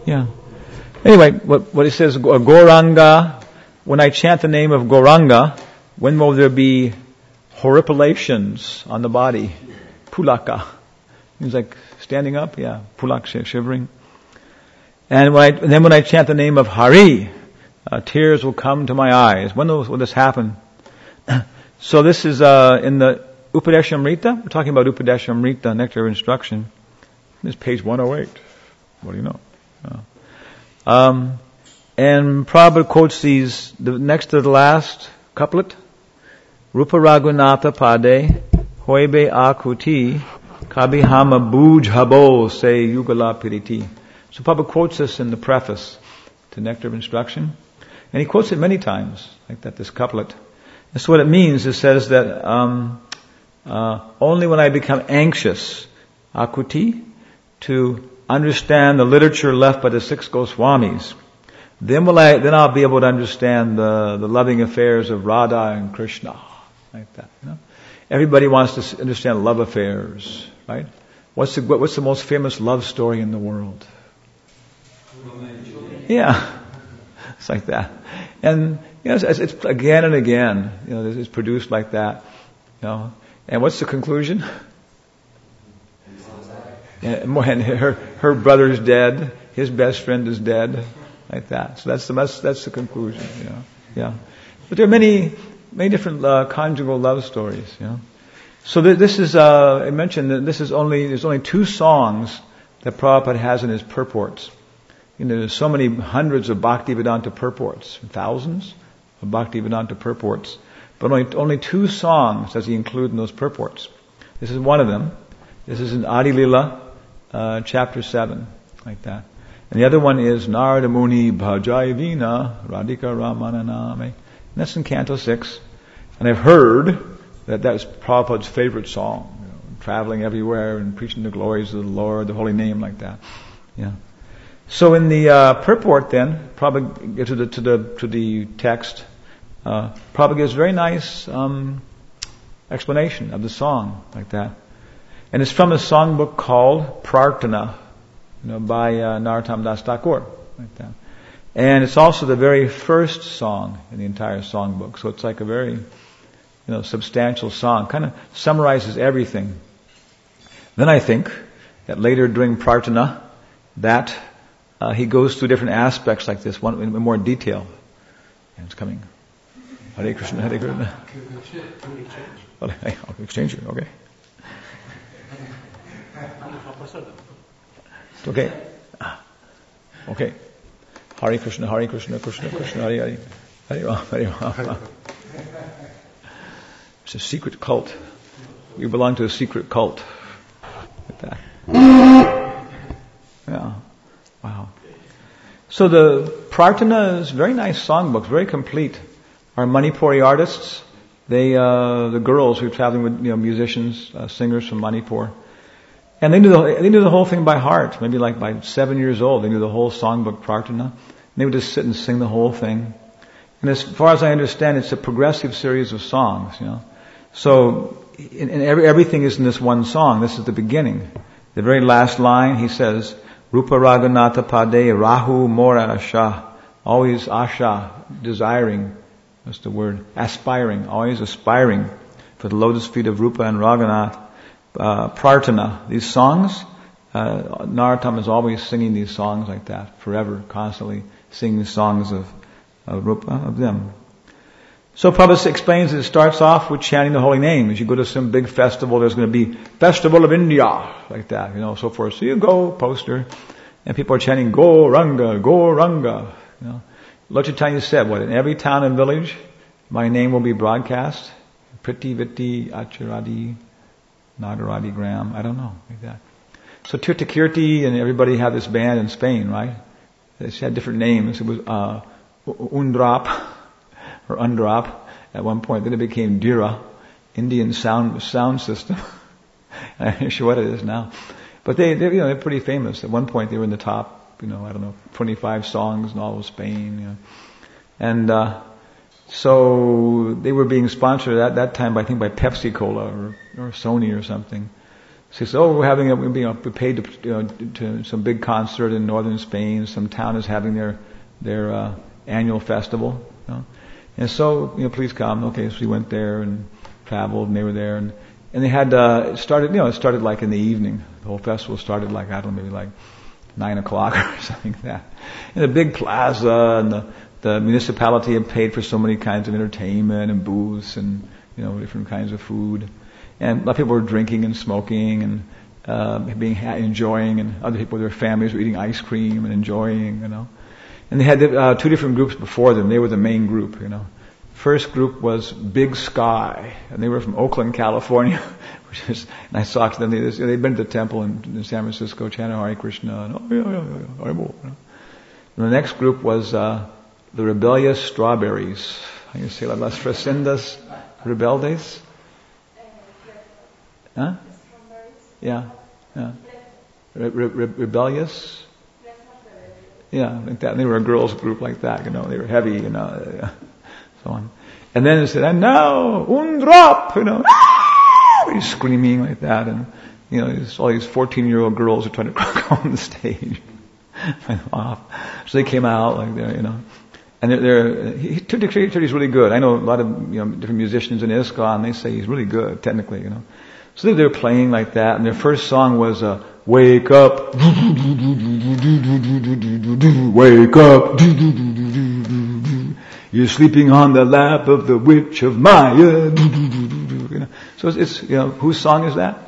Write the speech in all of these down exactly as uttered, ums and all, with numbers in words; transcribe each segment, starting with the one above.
Yeah. Anyway, what, what it says, Gauranga, when I chant the name of Gauranga, when will there be horripilations on the body? Pulaka. Means like standing up, yeah. Pulak, shivering. And, when I, and then when I chant the name of Hari, uh, tears will come to my eyes. When will, will this happen? So this is uh, in the Upadeshamrita. We're talking about Upadeshamrita, Nectar of Instruction. This is page one oh eight. What do you know? Uh, um, and Prabhupada quotes these, the next to the last couplet. Rupa Raghunatha Pade, Hoibe Akuti, Kabihama Buj Habo, say Yugala Piriti. So Prabhupada quotes this in the preface to Nectar of Instruction. And he quotes it many times, like that, this couplet. That's what it means. It says that um, uh, only when I become anxious, Akuti, to understand the literature left by the six Goswamis, then will I, then I'll be able to understand the, the loving affairs of Radha and Krishna. Like that, you know? Everybody wants to understand love affairs, right? What's the, what's the most famous love story in the world? Yeah. It's like that. And, you know, it's, it's again and again, you know, it's produced like that, you know. And what's the conclusion? And her, her brother's dead, his best friend is dead, like that. So that's the, that's, that's the conclusion, you know. Yeah. But there are many, many different uh, conjugal love stories, you know. So th- this is, uh, I mentioned that this is only, there's only two songs that Prabhupada has in his purports. You know, there's so many hundreds of Bhaktivedanta purports, thousands of Bhaktivedanta purports, but only, only two songs does he include in those purports. This is one of them. This is in Adi Lila, uh, chapter seven, like that. And the other one is Narada Muni Bhajayavina Radhika Ramananame. And that's in Canto six. And I've heard that that was Prabhupada's favorite song. You know, traveling everywhere and preaching the glories of the Lord, the holy name, like that. Yeah. So in the uh, purport, then, Prabhupada to the to the to the text, uh, Prabhupada gives very nice um, explanation of the song, like that, and it's from a songbook called Prarthana, you know, by uh, Narottam Das Thakur, like that, and it's also the very first song in the entire songbook. So it's like a very, you know, substantial song, kind of summarizes everything. Then I think that later during Prarthana, that Uh, he goes through different aspects like this, one in more detail. And it's coming. Hare Krishna, Hare Krishna. Okay, I'll exchange it, okay. Okay. Okay. Hare Krishna, Hare Krishna, Krishna Krishna, Hare Hare. Hare Ram, Hare Ram. It's a secret cult. We belong to a secret cult. Like that. Yeah. Wow. So the Prarthana is very nice songbooks, very complete. Our Manipuri artists, they, uh, the girls who are traveling with, you know, musicians, uh, singers from Manipur, and they knew the, they knew the whole thing by heart. Maybe like by seven years old, they knew the whole songbook Prarthana. And they would just sit and sing the whole thing. And as far as I understand, it's a progressive series of songs, you know. So, in, in every, everything is in this one song. This is the beginning. The very last line, he says, Rupa Raghunatha Pade Rahu Mora Asha. Always Asha, desiring. That's the word. Aspiring. Always aspiring for the lotus feet of Rupa and Raghunath. Uh, Prarthana. These songs, uh, Narottam is always singing these songs like that. Forever, constantly singing the songs of, of Rupa, of them. So Prabhupada explains that it starts off with chanting the holy name. As you go to some big festival, there's going to be Festival of India, like that, you know, so forth. So you go, poster, and people are chanting, Gauranga, Gauranga, you know. Lord Chaitanya said, what, in every town and village, my name will be broadcast. Priti, Viti, Acharadi, Nagaradi, Gram, I don't know, like that. So Tirthakirti and everybody had this band in Spain, right? They had different names. It was, uh, Undrap, or Undrop at one point. Then it became Dira, Indian sound sound system. I'm not sure what it is now. But they, they, you know, they're pretty famous. At one point they were in the top, you know, I don't know, twenty-five songs in all of Spain. You know. And uh, so they were being sponsored at that time, by, I think, by Pepsi Cola or, or Sony or something. So he said, oh, we're having a, we're being we're paid to, you know, to some big concert in northern Spain. Some town is having their, their, uh, annual festival, you know. And so, you know, please come. Okay, so we went there and traveled and they were there and, and they had, uh, it started, you know, it started like in the evening. The whole festival started like, I don't know, maybe like nine o'clock or something like that. In a big plaza and the, the municipality had paid for so many kinds of entertainment and booths and, you know, different kinds of food. And a lot of people were drinking and smoking and uh, being ha- enjoying, and other people with their families were eating ice cream and enjoying, you know. And they had uh, two different groups before them. They were the main group, you know. First group was Big Sky, and they were from Oakland, California. Which is, and I talked to them. They, they'd been to the temple in, in San Francisco, chanting Hare Krishna. And, oh, yeah, yeah, yeah, yeah, you know. And the next group was uh, the Rebellious Strawberries. How do you say that? Las Fresendas Rebeldes? Huh? Yeah, yeah. Re- re- re- rebellious? Yeah, like that. And they were a girls' group like that, you know. They were heavy, you know, so on. And then it said, and now, un drop, you know. He's screaming like that, and, you know, all these fourteen-year-old girls are trying to go on the stage. off. So they came out like that, you know. And they're, they're he, Turi's really good. I know a lot of, you know, different musicians in ISKCON, they say he's really good, technically, you know. So they were playing like that, and their first song was, uh, wake up, wake up, you're sleeping on the lap of the witch of Maya. You know. So it's, it's, you know, whose song is that?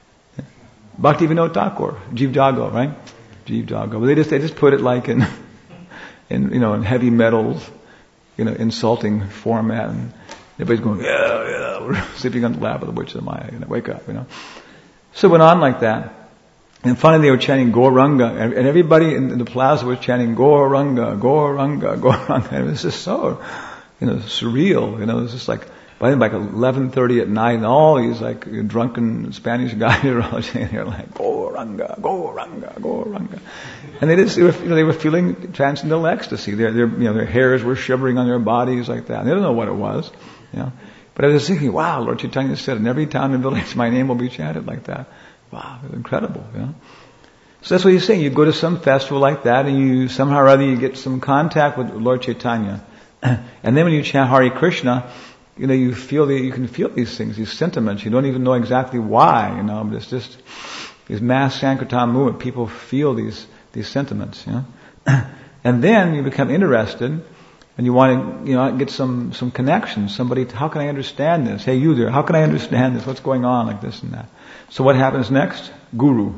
Bhaktivinoda Thakur, Jeev Jago, right? Jeev Jago. But they just, they just put it like in, in, you know, in heavy metals, you know, insulting format, and everybody's going, yeah, yeah, we're sleeping on the lap of the witch of Maya, you know, wake up, you know. So it went on like that. And finally they were chanting Gauranga, and, and everybody in, in the plaza was chanting Gauranga, Gauranga, Gauranga. And it was just so, you know, surreal, you know, it was just like, by then like eleven thirty at night, and all these like drunken Spanish guys are all chanting here like, Gauranga, Gauranga, Gauranga. And they just, they were, you know, they were feeling transcendental ecstasy. Their, their, you know, their hairs were shivering on their bodies like that. And they don't know what it was, you know. But I was thinking, wow, Lord Chaitanya said, in every town and village, my name will be chanted like that. Wow, it's incredible, you know. So that's what he's saying. You go to some festival like that, and you somehow or other you get some contact with Lord Chaitanya, and then when you chant Hare Krishna, you know, you feel the, you can feel these things, these sentiments. You don't even know exactly why, you know. But it's just these mass Sankirtan movement. People feel these these sentiments, you know. And then you become interested. And you want to, you know, get some, some connection. Somebody, how can I understand this? Hey, you there, how can I understand this? What's going on like this and that? So what happens next? Guru.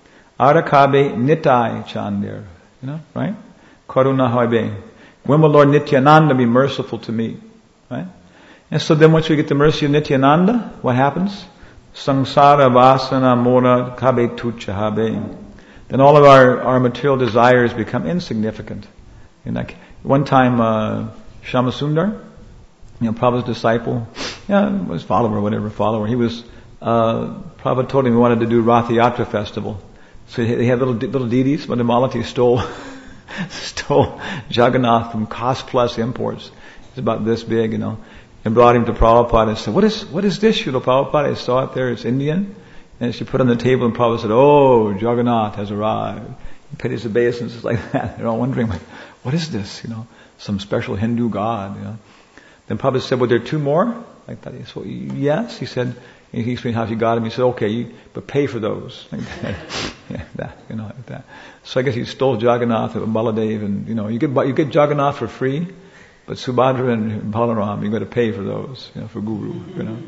Arakabe Nitai Chandir. You know, right? Karuna Hoibe. When will Lord Nityananda be merciful to me? Right? And so then once we get the mercy of Nityananda, what happens? Samsara Vasana Mora Kabe Tuchahabe. Then all of our, our material desires become insignificant. And like, one time, uh, Shamasundar, you know, Prabhupada's disciple, yeah, was follower, whatever, follower, he was, uh, Prabhupada told him he wanted to do Rath Yatra festival. So they had little, little deities, but Malati stole, stole Jagannath from Cost Plus Imports. It's about this big, you know, and brought him to Prabhupada and said, what is, what is this, Srila Prabhupada? I saw it there, it's Indian. And she put it on the table and Prabhupada said, oh, Jagannath has arrived. He paid his obeisances like that. They're all wondering, like, what is this? You know, some special Hindu god, you know. Then Prabhupada said, well, there are two more? Like that. So, yes, he said, and he explained how he got him. He said, okay, you, but pay for those. Like that. Yeah, that, you know, like that. So I guess he stole Jagannath and Baladev, and, you know, you get, you get Jagannath for free, but Subhadra and Balaram, you got to pay for those, you know, for Guru, you know.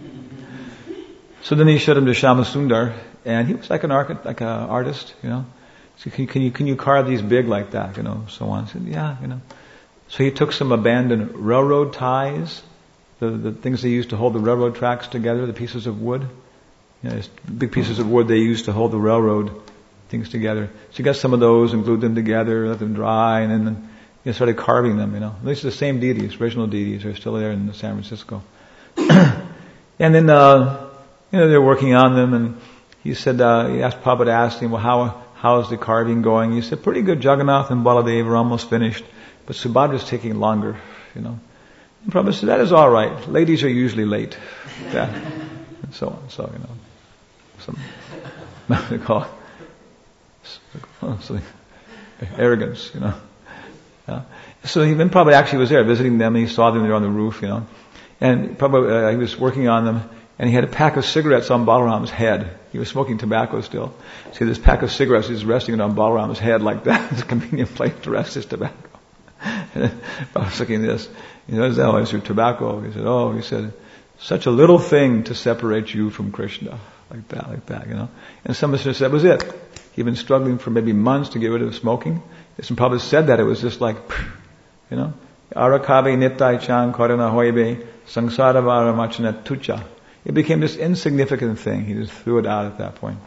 So then he showed him to Shamasundar, and he was like an architect, like an artist, you know. So can you, can you, can you carve these big like that, you know, so on. I said, yeah, you know. So he took some abandoned railroad ties, the, the things they used to hold the railroad tracks together, the pieces of wood. You know, big pieces of wood they used to hold the railroad things together. So he got some of those and glued them together, let them dry, and then you know, started carving them, you know. These are the same deities, original deities, are still there in San Francisco. And then, uh, you know, they're working on them, and he said, uh, he asked, Prabhupada asked him, well, how, how's the carving going? He said, pretty good. Jagannath and Baladev are almost finished, but Subhadra's taking longer, you know. And Prabhupada said, that is all right. Ladies are usually late. Yeah. And so on, so, you know. Some they call it so, arrogance, you know. Yeah. So he then probably actually was there visiting them, and he saw them there on the roof, you know. And probably uh, he was working on them, and he had a pack of cigarettes on Balaram's head. He was smoking tobacco still. So this pack of cigarettes, he's resting it on Balaram's head like that. It's a convenient place to rest his tobacco. And I was looking at this. He said, "Oh, it's your tobacco." He said, "Oh," he said, "such a little thing to separate you from Krishna." Like that, like that, you know. And some of us said that was it. He'd been struggling for maybe months to get rid of smoking. Some probably said that it was just like, you know, Arakabe Nittai Chan Karana Hoibe Sangsara Varamachana Tucha. It became this insignificant thing. He just threw it out at that point.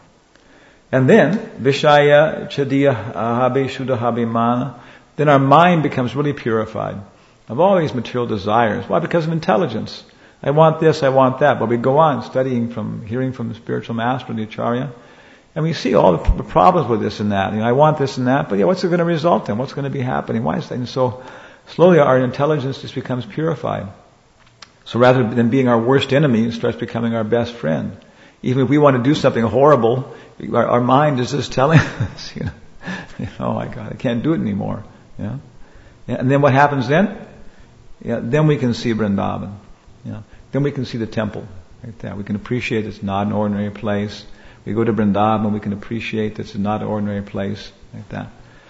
And then, Vishaya Chadiya Habe Shuddha Mana, then our mind becomes really purified of all these material desires. Why? Because of intelligence. I want this, I want that. But we go on studying from, hearing from the spiritual master, the Acharya, and we see all the problems with this and that. You know, I want this and that, but yeah, what's it going to result in? What's going to be happening? Why is that? And so, slowly our intelligence just becomes purified. So rather than being our worst enemy, it starts becoming our best friend. Even if we want to do something horrible, our, our mind is just telling us, you know, you know, oh my God, I can't do it anymore. Yeah? Yeah, and then what happens then? Yeah, then we can see Vrindavan. Yeah. Then we can see the temple. Like that. We can appreciate it's not an ordinary place. We go to Vrindavan, we can appreciate that it's not an ordinary place. Like that.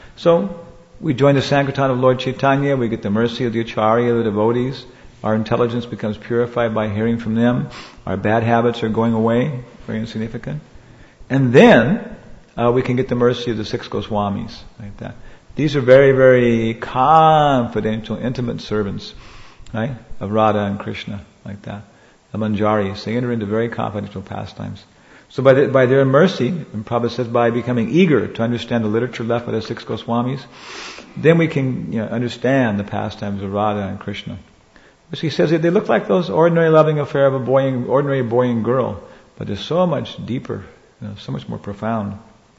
So, we join the Sankirtan of Lord Chaitanya, we get the mercy of the Acharya, the devotees. Our intelligence becomes purified by hearing from them. Our bad habits are going away, very insignificant. And then, uh, we can get the mercy of the six Goswamis. Like that. These are very, very confidential, intimate servants, right, of Radha and Krishna, like that. The Manjaris, they enter into very confidential pastimes. So by, the, by their mercy, and Prabhupada says by becoming eager to understand the literature left by the six Goswamis, then we can, you know, understand the pastimes of Radha and Krishna. Because he says they look like those ordinary loving affair of a boy and, ordinary boy and girl, but they're so much deeper, you know, so much more profound.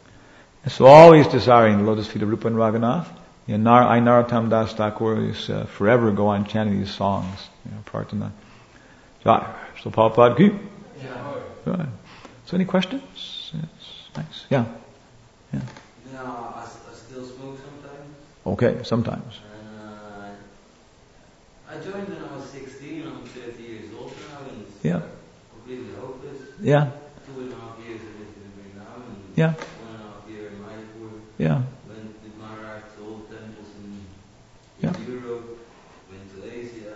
And so always desiring the lotus feet of Rupa and Raghunath, you know, I, Narottam Das Thakur, is uh, forever go on chanting these songs, you know, Prarthana. So Prabhupada ki. Right. So any questions? Yes. Nice. Yeah. Yeah. No, I, I still smoke sometimes. Okay, sometimes. Uh, I joined when I was sixteen. I'm thirty years old now, and it's yeah. completely hopeless. Yeah. Two and a half years I lived in Vietnam, and yeah. one and a half year in Mayapur. Yeah. Went with Maharaj to all the temples in, in yeah. Europe. Went to Asia.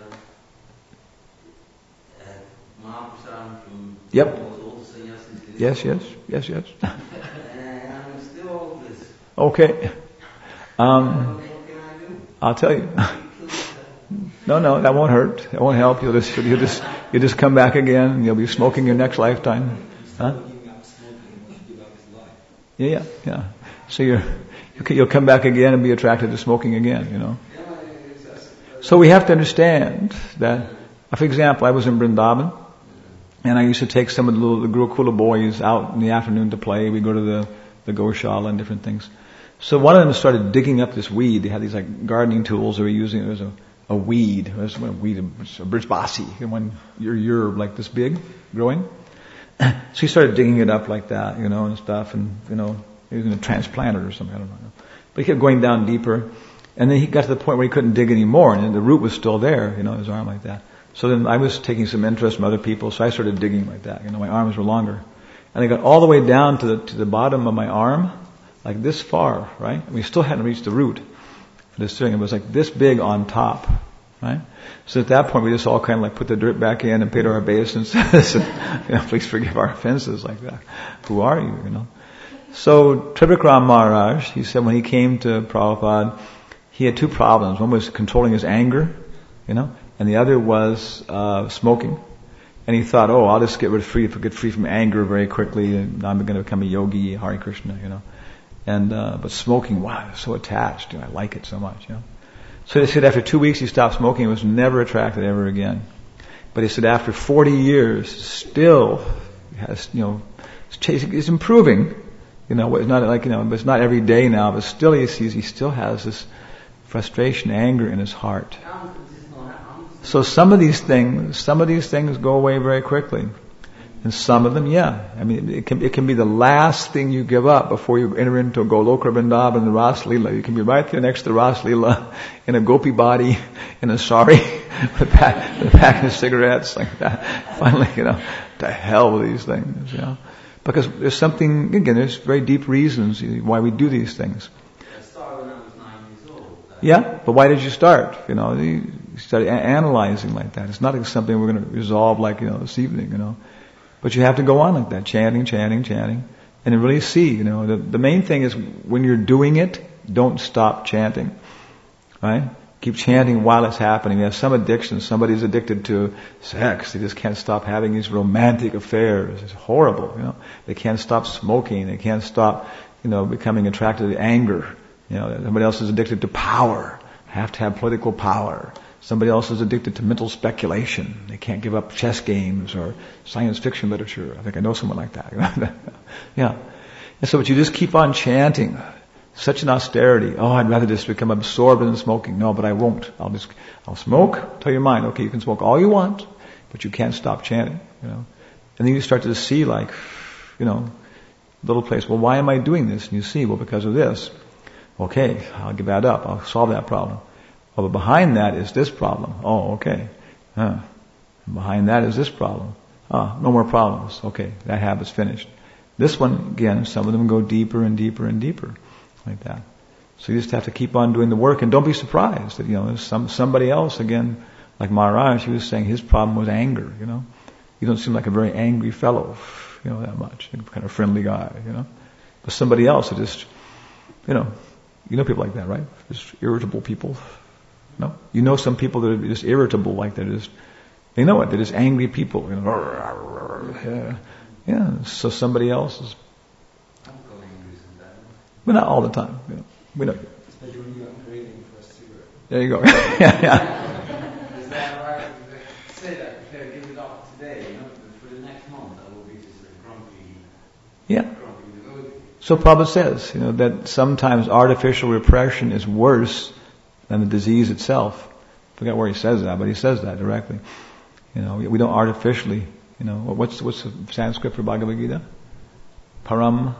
Had Mahaprasad from yep. almost all the sannyasis. Yes, yes, yes, yes. And I'm still hopeless. Okay. Um, what can I do? I'll tell you. No, no, that won't hurt. That won't help. You'll just, you'll just, you'll just come back again, and you'll be smoking your next lifetime. Huh? Yeah, yeah, yeah. So you're, you'll come back again and be attracted to smoking again, you know. So we have to understand that, for example, I was in Vrindavan, and I used to take some of the little the Gurukula boys out in the afternoon to play. We go to the, the Goshala and different things. So one of them started digging up this weed. They had these like gardening tools they were using. It was a, a weed. It was a weed, a brijbasi. When you're, you're like this big, growing. So he started digging it up like that, you know, and stuff. And, you know, he was going to transplant it or something. I don't know. But he kept going down deeper. And then he got to the point where he couldn't dig anymore. And the root was still there, you know, his arm like that. So then I was taking some interest from other people, so I started digging like that. You know, my arms were longer. And I got all the way down to the to the bottom of my arm, like this far, right? And we still hadn't reached the root for this thing. It was like this big on top, right? So at that point we just all kind of like put the dirt back in and paid our obeisances and, you know, please forgive our offenses like that. Who are you, you know? So Trivikram Maharaj, he said when he came to Prabhupada, he had two problems. One was controlling his anger, you know, and the other was uh smoking. And he thought, oh, I'll just get rid of free, get free from anger very quickly, and I'm going to become a yogi, Hare Krishna, you know. And uh but smoking, wow, I'm so attached, you know, I like it so much, you know. So they said after two weeks he stopped smoking, and was never attracted ever again. But he said after forty years, still has, you know, it's improving. You know, it's not like, you know, it's not every day now, but still he sees he still has this frustration, anger in his heart. So some of these things, some of these things go away very quickly. And some of them, yeah. I mean, it can, it can be the last thing you give up before you enter into a Goloka Vrindavan and the Ras Leela. You can be right there next to the Ras Leela in a gopi body, in a sari, with a pack, with a pack of cigarettes, like that. Finally, you know, to hell with these things, you know. Because there's something, again, there's very deep reasons why we do these things. I started when I was nine years old. Yeah, but why did you start? You know, you started a- analyzing like that. It's not like something we're going to resolve like, you know, this evening, you know. But you have to go on like that, chanting, chanting, chanting, and then really see, you know, the, the main thing is when you're doing it, don't stop chanting, right? Keep chanting while it's happening. You have some addictions. Somebody's addicted to sex. They just can't stop having these romantic affairs. It's horrible, you know. They can't stop smoking. They can't stop, you know, becoming attracted to anger. You know, somebody else is addicted to power. Have to have political power. Somebody else is addicted to mental speculation. They can't give up chess games or science fiction literature. I think I know someone like that. Yeah. And so but you just keep on chanting. Such an austerity. Oh, I'd rather just become absorbed in smoking. No, but I won't. I'll just, I'll smoke. Tell your mind, okay, you can smoke all you want, but you can't stop chanting, you know. And then you start to see like, you know, little place, well, why am I doing this? And you see, well, because of this. Okay, I'll give that up. I'll solve that problem. Oh, but behind that is this problem. Oh, okay. Huh. Behind that is this problem. Ah, no more problems. Okay, that habit's finished. This one, again, some of them go deeper and deeper and deeper. Like that. So you just have to keep on doing the work, and don't be surprised that, you know, some somebody else, again, like Maharaj, he was saying his problem was anger, you know. You don't seem like a very angry fellow, you know, that much. You're kind of friendly guy, you know. But somebody else, is just, you know, you know people like that, right? Just irritable people. No? You know some people that are just irritable like that. Just, they know it. They're just angry people. You know, yeah. Yeah. So somebody else is. But not all the time. You know. We know. Especially when you're craving for a cigarette. There you go. yeah, Yeah. Is that right? Say that. If I give it up today, you know, for the next month, I will be just a grumpy, yeah. grumpy devotee. So Prabhupada says, you know, that sometimes artificial repression is worse than the disease itself. I forgot where he says that, but he says that directly. You know, we, we don't artificially, you know, what's what's the Sanskrit for Bhagavad Gita? Param,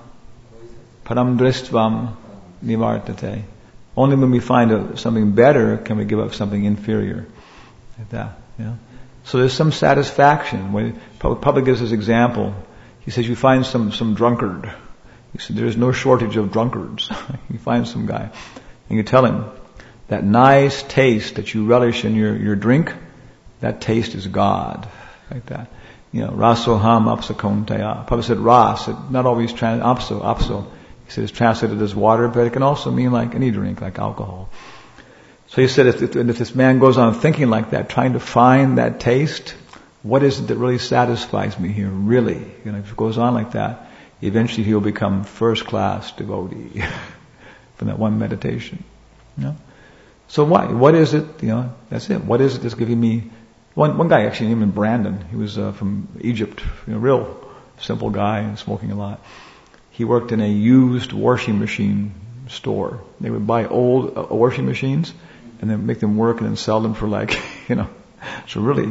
param dristvam nivartate. Only when we find a, something better can we give up something inferior. Like that, you know. So there's some satisfaction. When Prabhupada gives this example, he says you find some, some drunkard. He said there's no shortage of drunkards. You find some guy and you tell him, that nice taste that you relish in your, your drink, that taste is God. Like that. You know, rasoham apsakontaya. Prabhupada said ras, it not always trans, apso, apso. He said it's translated as water, but it can also mean like any drink, like alcohol. So he said if, if, if this man goes on thinking like that, trying to find that taste, what is it that really satisfies me here, really? You know, if it goes on like that, eventually he'll become first class devotee from that one meditation. You know? So why? What is it? You know, that's it. What is it that's giving me? One one guy actually named him Brandon. He was uh, from Egypt. You know, real simple guy, smoking a lot. He worked in a used washing machine store. They would buy old uh, washing machines and then make them work and then sell them for like, you know, so really,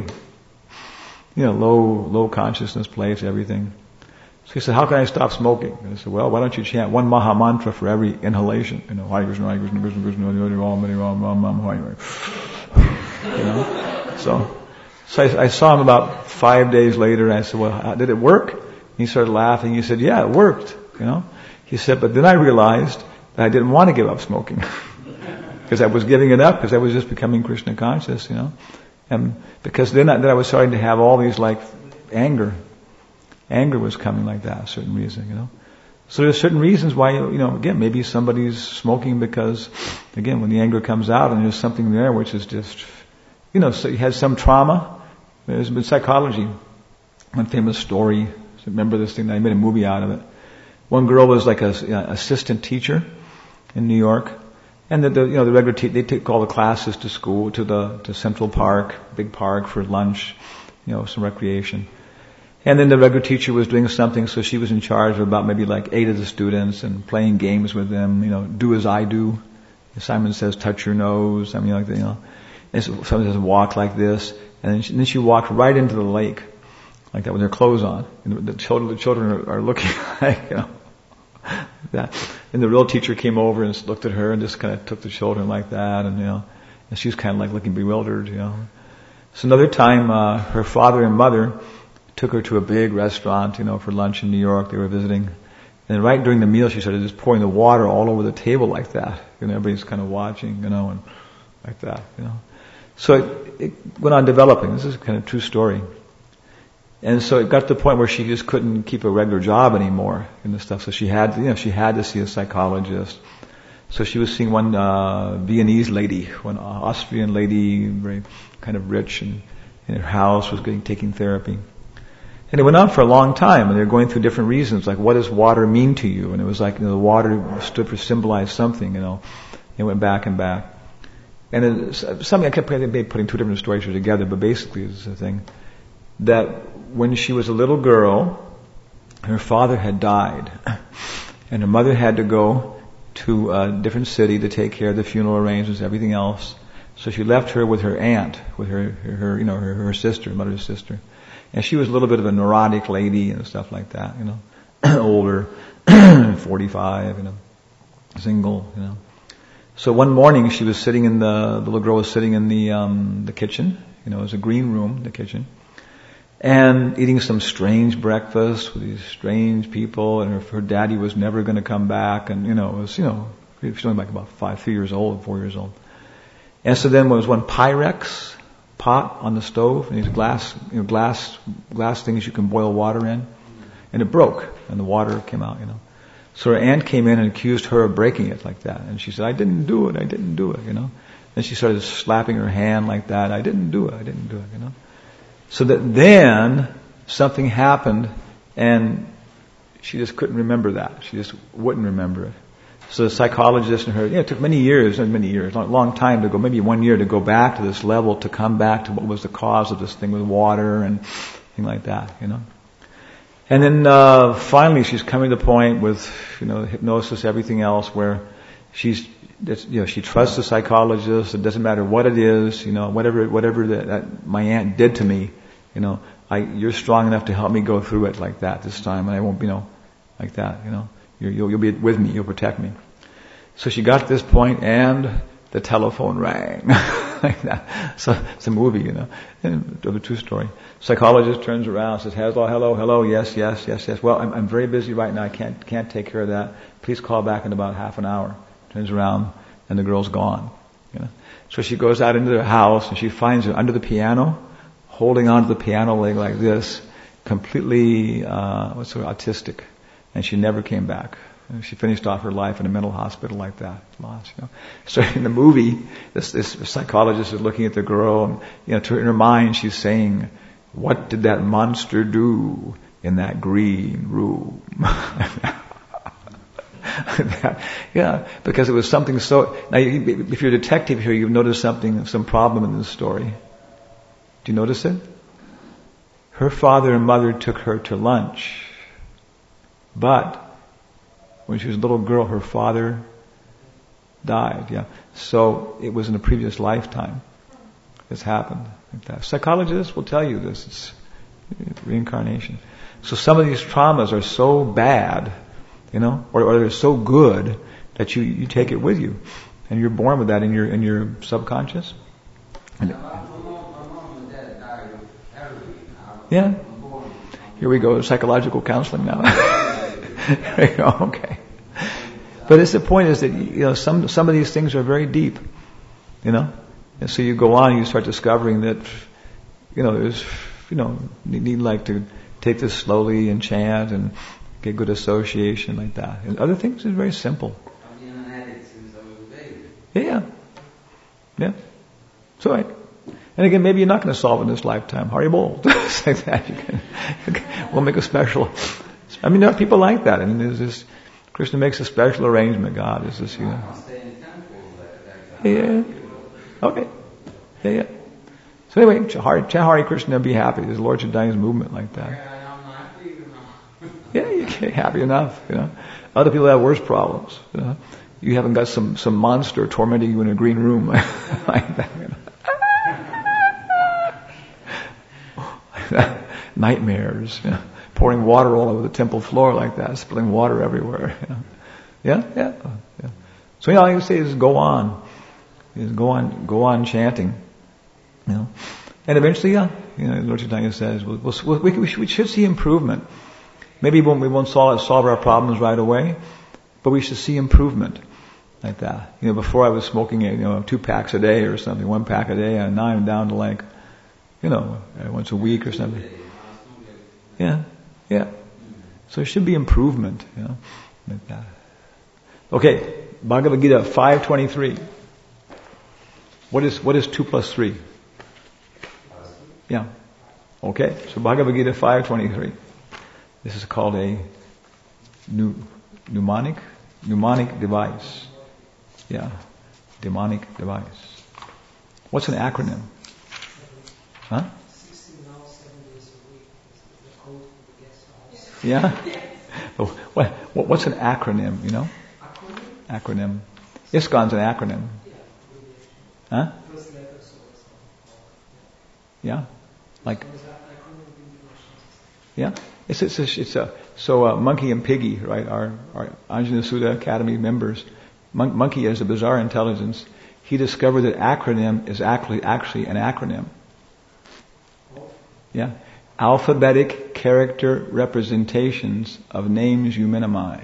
you know, low low consciousness place, everything. So he said, how can I stop smoking? And I said, well, why don't you chant one Maha Mantra for every inhalation? You know, Hare Krishna, Hare Krishna, Krishna Krishna, Hare Ram, Hare Ram, Ram Ram, Hare Hare. You know? So, so I, I saw him about five days later and I said, well, how, did it work? And he started laughing. He said, yeah, it worked. You know? He said, but then I realized that I didn't want to give up smoking. Because I was giving it up because I was just becoming Krishna conscious, you know? And because then I, then I was starting to have all these like anger. Anger was coming like that, a certain reason, you know. So there's certain reasons why, you know, again, maybe somebody's smoking because, again, when the anger comes out and there's something there which is just, you know, so he has some trauma. There's been psychology. One famous story, remember this thing, I made a movie out of it. One girl was like a, you know, assistant teacher in New York. And the, the you know, the regular te- they take all the classes to school, to the, to Central Park, big park for lunch, you know, some recreation. And then the regular teacher was doing something, so she was in charge of about maybe like eight of the students and playing games with them, you know, do as I do. Simon says, touch your nose, I mean, like, you know. And so someone says, walk like this. And then she, and then she walked right into the lake. like that with their clothes on. And the children, the children are, are looking like, you know, that. And the real teacher came over and looked at her and just kind of took the children like that, and you know, and she was kind of like looking bewildered, you know. So another time, uh, her father and mother took her to a big restaurant, you know, for lunch in New York. They were visiting. And right during the meal, she started just pouring the water all over the table like that. You know, everybody's kind of watching, you know, and like that, you know. So it, it went on developing. This is kind of a true story. And so it got to the point where she just couldn't keep a regular job anymore and the stuff. So she had, you know, she had to see a psychologist. So she was seeing one uh, Viennese lady, one Austrian lady, very kind of rich, and in her house was getting taking therapy. And it went on for a long time, and they were going through different reasons, like what does water mean to you? And it was like, you know, the water stood for symbolized something, you know. It went back and back. And it's something I kept putting two different stories together, but basically it's the thing that when she was a little girl, her father had died, and her mother had to go to a different city to take care of the funeral arrangements, everything else. So she left her with her aunt, with her, her, her you know, her, her sister, mother's sister. And she was a little bit of a neurotic lady and stuff like that, you know, older, forty-five, you know, single, you know. So one morning she was sitting in the, the little girl was sitting in the, um, the kitchen, you know, it was a green room, the kitchen, and eating some strange breakfast with these strange people, and her, her daddy was never going to come back, and, you know, it was, you know, she was only like about five, three years old, four years old. And so then there was one Pyrex pot on the stove, and these glass, you know, glass, glass things you can boil water in, and it broke, and the water came out, you know. So her aunt came in and accused her of breaking it like that, and she said, "I didn't do it, I didn't do it," you know. And she started slapping her hand like that, "I didn't do it, I didn't do it," you know. So that then something happened, and she just couldn't remember that. She just wouldn't remember it. So the psychologist and her, you know, it took many years, not many years, a long time to go, maybe one year to go back to this level, to come back to what was the cause of this thing with water and thing like that, you know. And then uh finally she's coming to the point with, you know, hypnosis, everything else, where she's, you know, she trusts the psychologist. It doesn't matter what it is, you know, whatever whatever that, that my aunt did to me, you know, I you're strong enough to help me go through it like that this time, and I won't, you know, like that, you know. You'll, you'll be with me. You'll protect me. So she got to this point, and the telephone rang. Like that. So it's a movie, you know, and of a true story. Psychologist turns around, says, "Hello, hello, hello. Yes, yes, yes, yes. Well, I'm, I'm very busy right now. I can't can't take care of that. Please call back in about half an hour." Turns around, and the girl's gone. You know. So she goes out into the house, and she finds her under the piano, holding onto the piano leg like this, completely uh, what's sort of autistic. And she never came back. She finished off her life in a mental hospital like that. Lost, you know. So in the movie, this, this psychologist is looking at the girl, and, you know, to, in her mind she's saying, "What did that monster do in that green room?" that, yeah, because it was something so. Now, if you're a detective here, you've noticed something, some problem in this story. Do you notice it? Her father and mother took her to lunch. But when she was a little girl, her father died. Yeah, so it was in a previous lifetime. This happened like that. Psychologists will tell you this. It's, it's reincarnation. So some of these traumas are so bad, you know, or, or they're so good that you, you take it with you, and you're born with that in your in your subconscious. And, yeah. Here we go, psychological counseling now. There you go, okay. But it's the point is that, you know, some some of these things are very deep, you know. And so you go on and you start discovering that, you know, there's, you know, you need like to take this slowly and chant and get good association like that. And other things is very simple. I've been an addict since I was a baby. Yeah. Yeah. It's all right. And again, maybe you're not going to solve it in this lifetime. Haribo. It's like that. You can, you can, we'll make a special. I mean, there are people like that, and there's this. Krishna makes a special arrangement. God is this, you know. Yeah. Okay. Yeah, yeah. So anyway, Chahari, Chahari Krishna, be happy. The Lord Chaitanya's movement like that. Yeah, you get happy enough. You know, other people have worse problems. You know, you haven't got some some monster tormenting you in a green room like that. You know? nightmares. You know, pouring water all over the temple floor like that, spilling water everywhere. You know. Yeah, yeah, yeah. So, you know, all you say is go on. Is go on, go on chanting. You know. And eventually, yeah, you know, Lord Chaitanya says, we'll, we'll, we, we, should, we should see improvement. Maybe we won't, we won't solve, solve our problems right away, but we should see improvement. Like that. You know, before I was smoking, you know, two packs a day or something, one pack a day, and now I'm down to like, you know, once a week or something. Yeah, yeah. So there should be improvement, you know, like that. Okay, Bhagavad Gita five twenty-three. What is what is two plus three? Yeah. Okay, so Bhagavad Gita five twenty-three. This is called a new mnemonic mnemonic device. Yeah, demonic device. What's an acronym? Huh? sixteen hours, seven days a week. The code for the guest house. Yeah? Oh, what, what, what's an acronym, you know? Acronym? Acronym. ISKCON's an acronym. Yeah, abbreviation. Huh? First letter, so it's Yeah? Like, so it's an acronym of information. yeah? It's, it's, a, it's a, so uh, Monkey and Piggy, right, our, our Anjana Sudha Academy members, Mon- Monkey has a bizarre intelligence. He discovered that acronym is actually, actually an acronym. Yeah? Alphabetic character representations of names you minimize.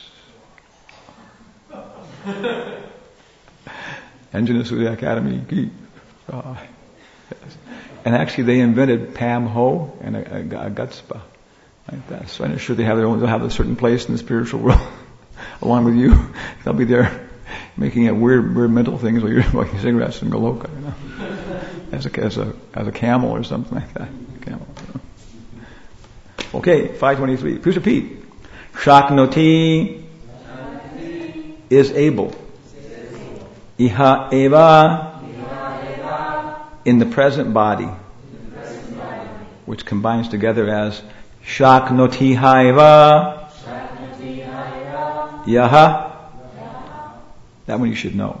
Anjana Sudha Academy. Uh, yes. And actually they invented Pam Ho and a, a, a Gutspa. Like that. So I'm sure they have their own, they'll have a certain place in the spiritual world along with you. They'll be there making it weird, weird mental things while you're smoking cigarettes in Goloka, you know. As a, as a, as a camel or something like that. Camel, you know. Okay, five twenty-three. Please repeat. Shaknoti is able. Iha eva in the present body, which combines together as Shaknoti haiva yaha. That one you should know.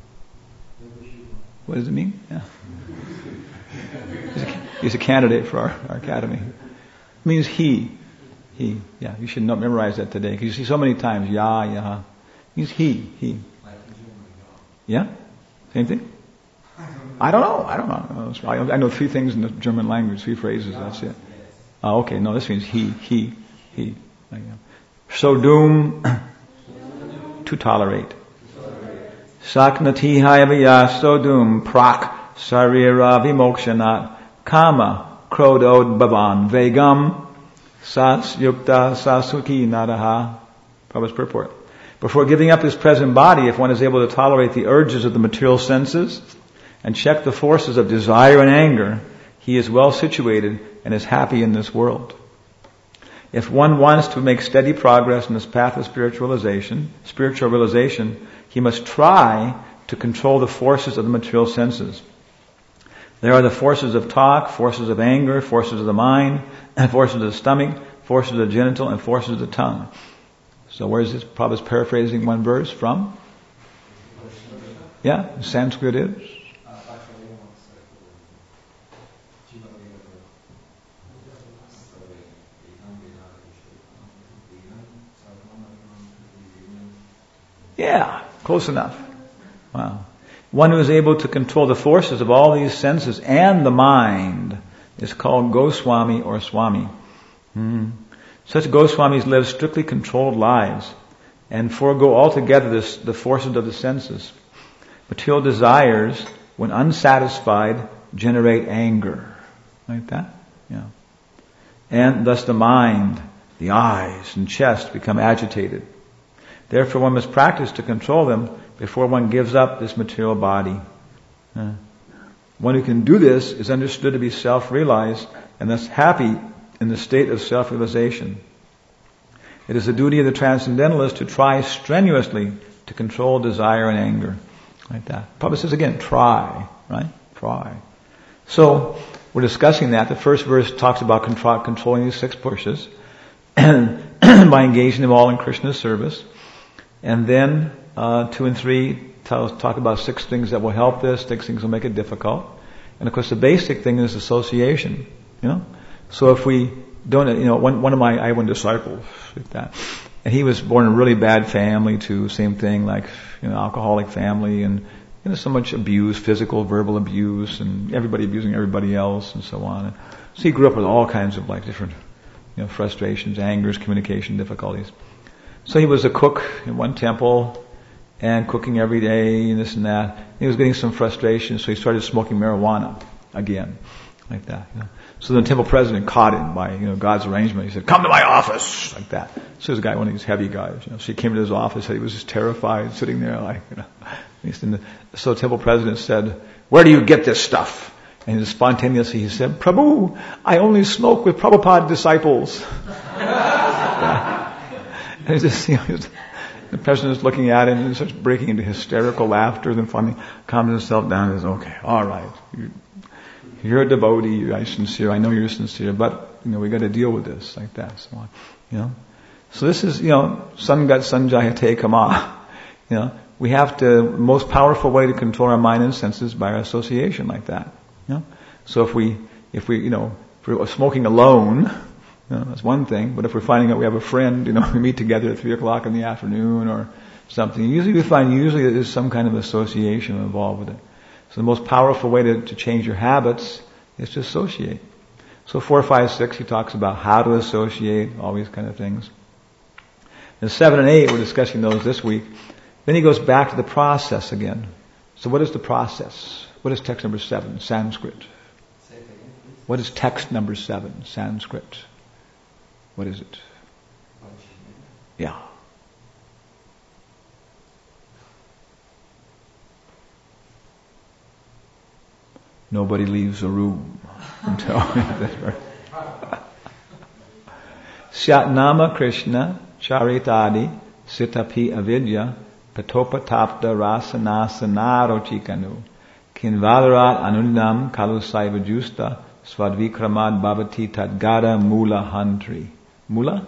What does it mean? Yeah. He's a, he's a candidate for our, our academy. It means he. He. Yeah, you should know, memorize that today. Because you see so many times, ya, yaha. It means he. He. Yeah? Same thing? I don't know. I don't know. I know three things in the German language, three phrases, that's it. Oh, okay. No, this means he, he, he. So doom to tolerate. Saknati hayavaya so doom prak sarira vimokshanat kama krodod bhavan vegam sats yukta sasuki nadaha. Prabhupada's purport. Before giving up his present body, if one is able to tolerate the urges of the material senses and check the forces of desire and anger, he is well situated and is happy in this world. If one wants to make steady progress in this path of spiritualization, spiritual realization, he must try to control the forces of the material senses. There are the forces of talk, forces of anger, forces of the mind, forces of the stomach, forces of the genital, and forces of the tongue. So where is this? Prabhupada's paraphrasing one verse from? Yeah, Sanskrit is? Yeah, close enough. Wow. One who is able to control the forces of all these senses and the mind is called Goswami or Swami. Hmm. Such Goswamis live strictly controlled lives and forego altogether this, the forces of the senses. Material desires, when unsatisfied, generate anger. Like that? Yeah. And thus the mind, the eyes and chest become agitated. Therefore one must practice to control them before one gives up this material body. Uh, one who can do this is understood to be self-realized and thus happy in the state of self-realization. It is the duty of the transcendentalist to try strenuously to control desire and anger. Like that. Prabhupada says again, try, right? Try. So, we're discussing that. The first verse talks about control, controlling these six pushes and by engaging them all in Krishna's service. And then, uh, two and three tell, talk about six things that will help this, six things will make it difficult. And of course the basic thing is association, you know? So if we don't, you know, one, one of my, I had one disciple like that, and he was born in a really bad family too, same thing, like, you know, alcoholic family, and, you know, so much abuse, physical, verbal abuse, and everybody abusing everybody else, and so on. And so he grew up with all kinds of like different, you know, frustrations, angers, communication difficulties. So he was a cook in one temple, and cooking every day, and this and that. And he was getting some frustration, so he started smoking marijuana again, like that. You know. So the temple president caught him by, you know, God's arrangement. He said, "Come to my office," like that. So this guy, one of these heavy guys, you know. So he came to his office, and he was just terrified, sitting there, like, you know. So the temple president said, "Where do you get this stuff?" And spontaneously he said, "Prabhu, I only smoke with Prabhupada disciples." Yeah. And he just, you know, he was, the president is looking at him and starts breaking into hysterical laughter. Then finally calms himself down and says, "Okay, all right. You, you're a devotee. You're sincere. I know you're sincere, but you know we got to deal with this like that." So on, you know. So this is, you know, Sangat Sanjaya Te Kama. You know, we have to, most powerful way to control our mind and senses by our association like that. You know? So if we, if we, you know, if we're smoking alone, you know, that's one thing. But if we're finding out we have a friend, you know, we meet together at three o'clock in the afternoon or something, usually we find usually there's some kind of association involved with it. So the most powerful way to, to change your habits is to associate. So four, five, six, he talks about how to associate, all these kind of things. And seven and eight, we're discussing those this week. Then he goes back to the process again. So what is the process? What is text number seven, Sanskrit? Say it again, please. What is text number seven, Sanskrit? What is it? Yeah. Nobody leaves the room until Syatnama Krishna Charitadi Sitapi Avidya Patopatapta Rasanasanarochikanu Kinvadarat Anundam Kalusaiva Justa Swadvikramad Bhavati Tadgada Mula Hantri. Mula?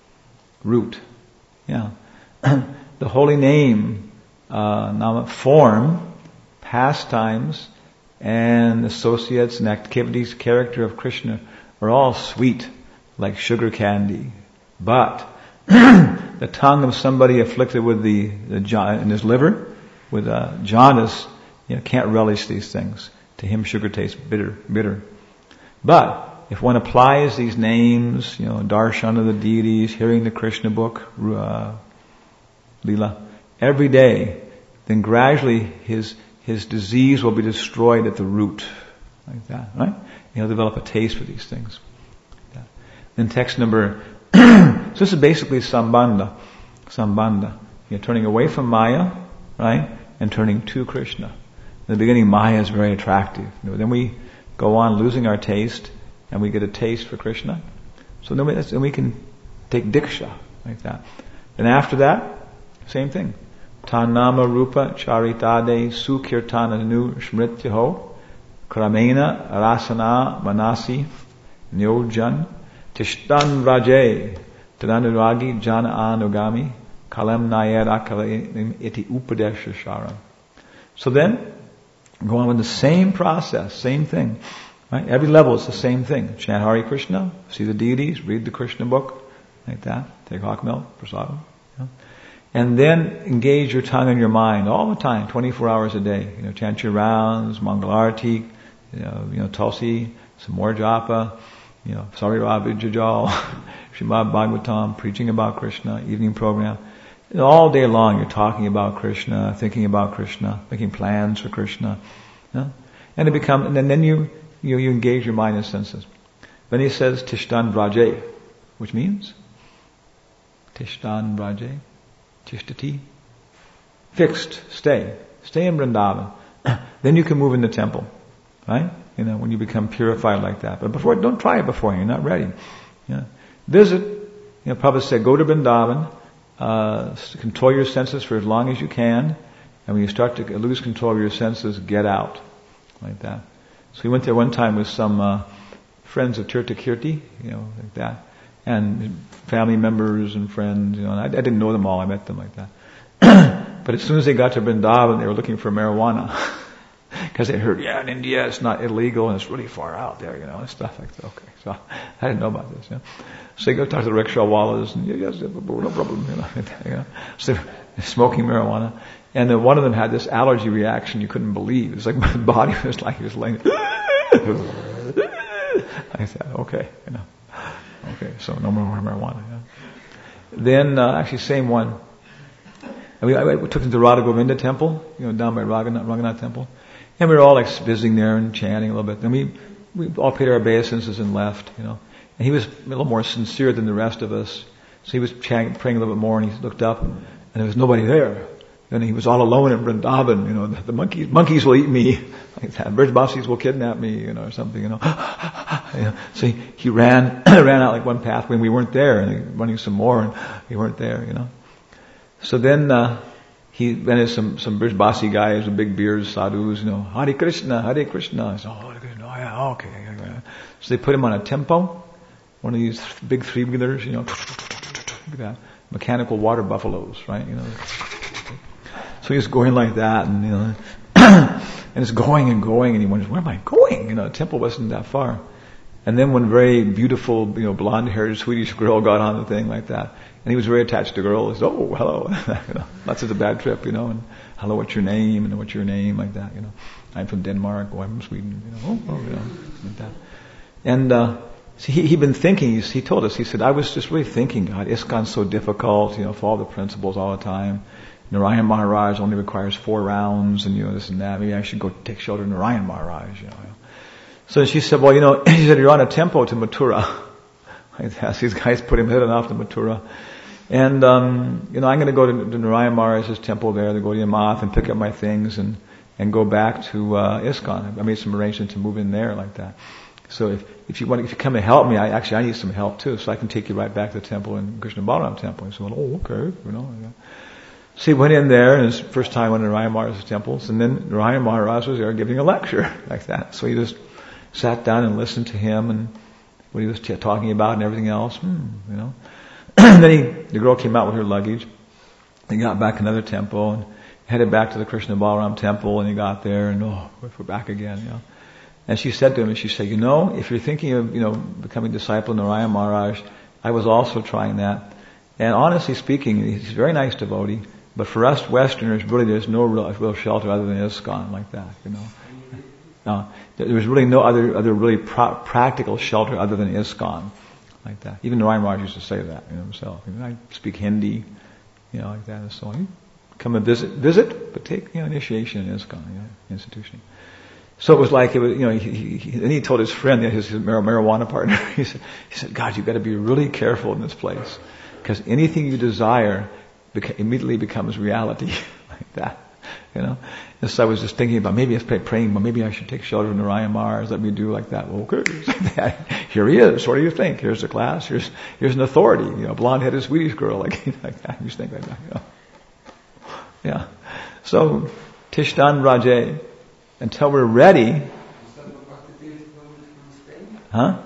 Root. Yeah. The holy name, uh, nama, form, pastimes, and associates and activities, character of Krishna are all sweet, like sugar candy. But the tongue of somebody afflicted with the, the in his liver, with uh, jaundice, you know, can't relish these things. To him, sugar tastes bitter, bitter. But if one applies these names, you know, darshan of the deities, hearing the Krishna book, uh, Leela, every day, then gradually his his disease will be destroyed at the root, like that, right? He'll develop a taste for these things. Like that. Then text number, so this is basically sambandha, sambandha. You're turning away from Maya, right, and turning to Krishna. In the beginning, Maya is very attractive. You know, then we go on losing our taste, and we get a taste for Krishna. So then we, then we can take diksha, like that. And after that, same thing. Tanama rupa charitade sukirtana nu smrityaho kramena rasana manasi nyojan tishtan vraje tadanuragi jana anugami kalem nayad akale iti upadesha sharam. So then, go on with the same process, same thing. Right? Every level is the same thing. Chant Hare Krishna, see the deities, read the Krishna book, like that. Take hot milk, prasadam. You know? And then engage your tongue and your mind all the time, twenty-four hours a day. You know, chant your rounds, Mangalarti, you know, you know, Tulsi, some more japa, you know, Sarira Vijajal, Srimad Bhagavatam, preaching about Krishna, evening program. You know, all day long you're talking about Krishna, thinking about Krishna, making plans for Krishna. You know? And it become, and then, then you, you, you engage your mind and senses. Then he says, Tishtan Vraje, which means, Tishtan Vraje, Tishtati, fixed, stay. Stay in Vrindavan. Then you can move in the temple. Right? You know, when you become purified like that. But before, don't try it before, you're not ready. Yeah. Visit, you know, Prabhupada said, go to Vrindavan, uh, control your senses for as long as you can, and when you start to lose control of your senses, get out. Like that. So we went there one time with some uh, friends of Tirtha Kirti, you know, like that. And family members and friends, you know, and I, I didn't know them all, I met them like that. But as soon as they got to Vrindavan, they were looking for marijuana. Because they heard, yeah, in India it's not illegal and it's really far out there, you know, and stuff like that. Okay, so I didn't know about this, you know. So you go talk to the rickshaw wallas, and yeah, yes, no problem, you know. You know. So they're smoking marijuana. And then one of them had this allergy reaction you couldn't believe. It was like my body was like he was laying. I said, okay, you know. Okay, so no more marijuana. You know. Then, uh, actually, same one. And we, I, we took him to Radha Govinda temple, you know, down by Raghunath, Raghunath temple. And we were all like visiting there and chanting a little bit. Then we, we all paid our obeisances and left, you know. And he was a little more sincere than the rest of us. So he was chanting, praying a little bit more, and he looked up, and there was nobody there. And he was all alone in Vrindavan, you know, the, the monkeys, monkeys will eat me, like that. Brijbasis will kidnap me, you know, or something, you know. You know. So he, he ran, ran out like one pathway, and we weren't there, and he running some more, and we weren't there, you know. So then, uh, he, then there's some, some Brijbasi guys with big beards, sadhus, you know, Hare Krishna, Hare Krishna. I said, oh, Hare Krishna, oh yeah, okay. So they put him on a tempo, one of these big three-wheelers, you know, like that. Mechanical water buffaloes, right, you know. So he's going like that, and you know, and it's going and going, and he wonders, where am I going? You know, the temple wasn't that far. And then one very beautiful, you know, blonde-haired Swedish girl got on the thing like that, and he was very attached to girls. Oh, hello, you know, that's such a bad trip, you know, and hello, what's your name? And what's your name? Like that, you know. I'm from Denmark. Oh, I'm from Sweden. You know, oh, oh, you know, like that. And uh, so he he'd been thinking. He, he told us. He said, I was just really thinking, God, ISKCON's so difficult. You know, follow the principles all the time. Narayan Maharaj only requires four rounds, and you know this and that. Maybe I should go take shelter in Narayan Maharaj. You know. So she said, well, you know, she said, you're on a tempo to Mathura. These guys put him heading off to Mathura. And, um, you know, I'm going to go to, to Narayan Maharaj's temple there, to go to Yamath and pick up my things and, and go back to, uh, ISKCON. I made some arrangements to move in there like that. So if, if you want, if you come to help me, I actually, I need some help too, so I can take you right back to the temple in Krishna Balaram temple. He said, well, oh, okay, you know. So he went in there, and his first time went to Narayan Maharaj's temples, and then Narayan Maharaj was there giving a lecture like that. So he just sat down and listened to him and what he was t- talking about and everything else, hmm, you know. And then he, the girl came out with her luggage. He got back another temple and headed back to the Krishna Balaram temple, and he got there, and oh, we're back again, you know. And she said to him, and she said, you know, if you're thinking of, you know, becoming a disciple of Narayan Maharaj, I was also trying that. And honestly speaking, he's a very nice devotee, but for us Westerners, really there's no real, real shelter other than ISKCON like that, you know. No, there was really no other, other really pro- practical shelter other than ISKCON like that. Even Narayan Maharaj used to say that, you know, himself. I, mean, I speak Hindi, you know, like that and so on. You come and visit, visit, but take, you know, initiation in ISKCON, you know, institution. So it was like, it was, you know, he, he, he, then he told his friend, his, his marijuana partner, he said, he said, God, you've got to be really careful in this place, because anything you desire beca- immediately becomes reality, like that, you know. And so I was just thinking about, maybe I was praying, but maybe I should take shelter of Narayan Maharaj, let me do like that. Well, okay, here he is, what do you think? Here's the class, here's, here's an authority, you know, blonde-headed Swedish girl, like, like that, you just think like that, you know. Yeah. So, Tishtan Rajay. Until we're ready. Huh?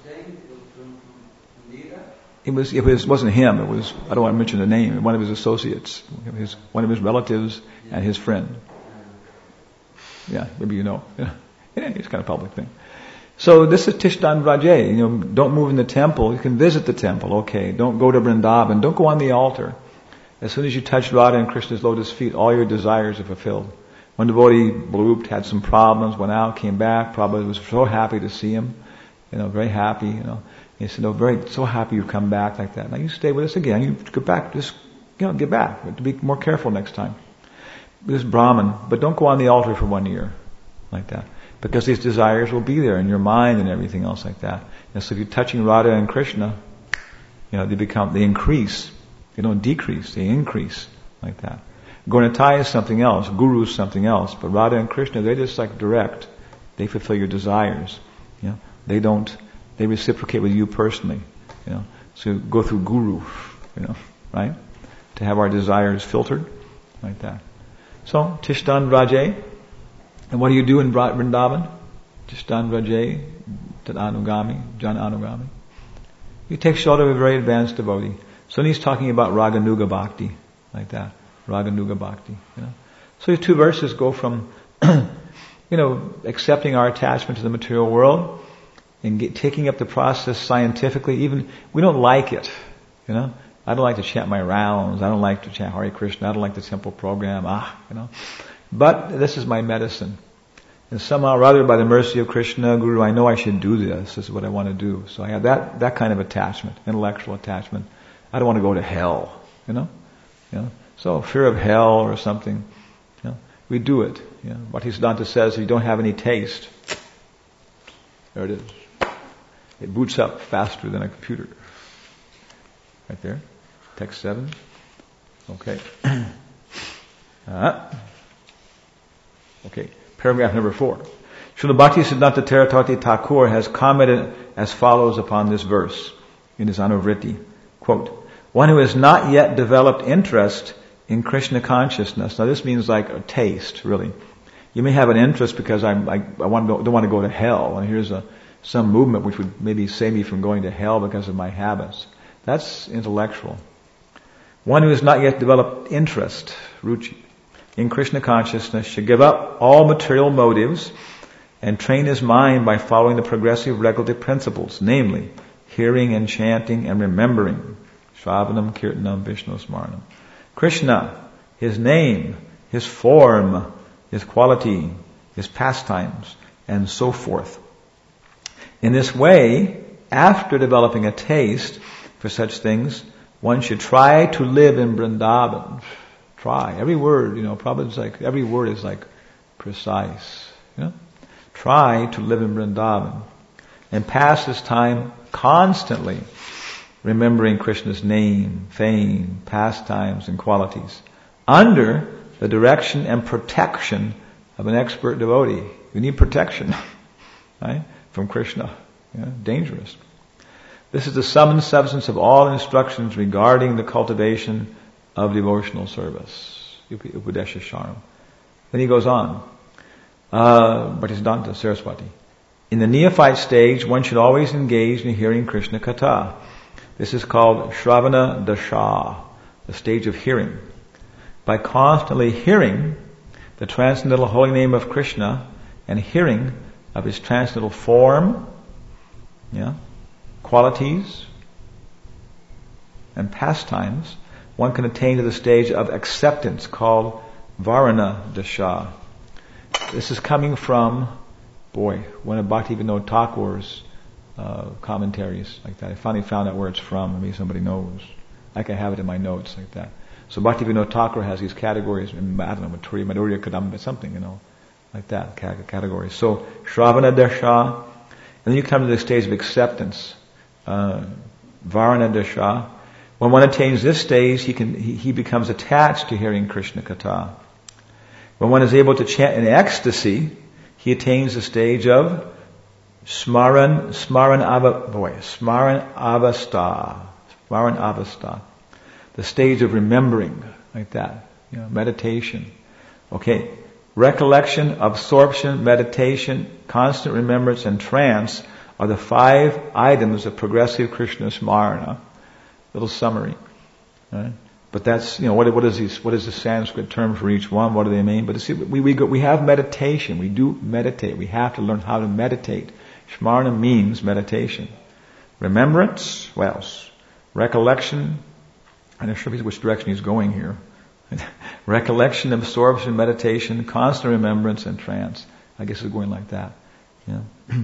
It was. It was. Wasn't him. It was. I don't want to mention the name. One of his associates, his one of his relatives, and his friend. Yeah, maybe you know. Yeah, it's kind of a public thing. So this is Tishtan Rajay. You know, don't move in the temple. You can visit the temple. Okay. Don't go to Vrindavan. Don't go on the altar. As soon as you touch Radha and Krishna's lotus feet, all your desires are fulfilled. One devotee blooped, had some problems, went out, came back, probably was so happy to see him, you know, very happy, you know. He said, "Oh, very, so happy you've come back like that. Now you stay with us again. You get back, just, you know, get back. But to be more careful next time." This Brahmin, but don't go on the altar for one year, like that, because these desires will be there in your mind and everything else like that. And so if you're touching Radha and Krishna, you know, they become, they increase. They don't decrease, they increase, like that. Gauratai is something else, Guru is something else, but Radha and Krishna, they just like direct. They fulfill your desires. You know, they don't, they reciprocate with you personally. You know, so go through Guru, you know, right? To have our desires filtered, like that. So, Tishtan Rajay. And what do you do in Vrindavan? Tishtan Rajay, Tad Anugami, Jan Anugami. You take shelter of a very advanced devotee. So then he's talking about Raganuga Bhakti, like that. Raganuga Bhakti, you know. So these two verses go from, you you know, accepting our attachment to the material world and get, taking up the process scientifically. Even we don't like it, you know. I don't like to chant my rounds. I don't like to chant Hare Krishna. I don't like the temple program. Ah, you know. But this is my medicine. And somehow or other, by the mercy of Krishna, Guru, I know I should do this. This is what I want to do. So I have that, that kind of attachment, intellectual attachment. I don't want to go to hell, you know. You know? So fear of hell or something, you know, we do it. You know? Bhaktisiddhanta says if you don't have any taste, there it is. It boots up faster than a computer. Right there. Text seven. Okay. uh, okay. Paragraph number four. Srila Bhaktisiddhanta Teratatri Thakur has commented as follows upon this verse in his Anuvritti. Quote, one who has not yet developed interest in Krishna consciousness. Now this means like a taste, really. You may have an interest because I'm, I, I want to, don't want to go to hell, and here's a, some movement which would maybe save me from going to hell because of my habits. That's intellectual. One who has not yet developed interest, ruchi, in Krishna consciousness should give up all material motives and train his mind by following the progressive regulative principles, namely, hearing and chanting and remembering. Shravanam, Kirtanam, Vishnu Smaranam. Krishna, his name, his form, his quality, his pastimes, and so forth. In this way, after developing a taste for such things, one should try to live in Vrindavan. Try. Every word, you know, probably it's like, every word is like precise. You know? Try to live in Vrindavan and pass his time constantly remembering Krishna's name, fame, pastimes, and qualities under the direction and protection of an expert devotee. You need protection, right? From Krishna. You know, dangerous. This is the sum and substance of all instructions regarding the cultivation of devotional service. Upadesha Sharam. Then he goes on. Uh, Bhaktisiddhanta Saraswati. In the neophyte stage, one should always engage in hearing Krishna Katha. This is called Shravana Dasha, the stage of hearing. By constantly hearing the transcendental holy name of Krishna and hearing of his transcendental form, yeah, qualities, and pastimes, one can attain to the stage of acceptance called Varana Dasha. This is coming from, boy, one of Bhaktivinoda Thakur's uh, commentaries like that. I finally found out where it's from. Maybe somebody knows. I can have it in my notes like that. So Bhaktivinoda Thakur has these categories, I don't know, Madhurya, Madhurya Kadamba, something, you know, like that, categories. So Shravana Dasha, and then you come to the stage of acceptance, uh, Varana Dasha. When one attains this stage, he can he, he becomes attached to hearing Krishna Katha. When one is able to chant in ecstasy, he attains the stage of Smaran, Smaran Ava, boy, Smaran Avastha, Smaran Avastha, the stage of remembering, like that, you know, meditation. Okay, recollection, absorption, meditation, constant remembrance, and trance are the five items of progressive Krishna Smarana. Little summary, right? But that's, you know, what, what is these, what is the Sanskrit term for each one? What do they mean? But see, we, we, go, we have meditation. We do meditate. We have to learn how to meditate. Smarana means meditation. Remembrance, what else? Recollection. I'm not sure which direction he's going here. Recollection, absorption, meditation, constant remembrance, and trance. I guess it's going like that. Yeah.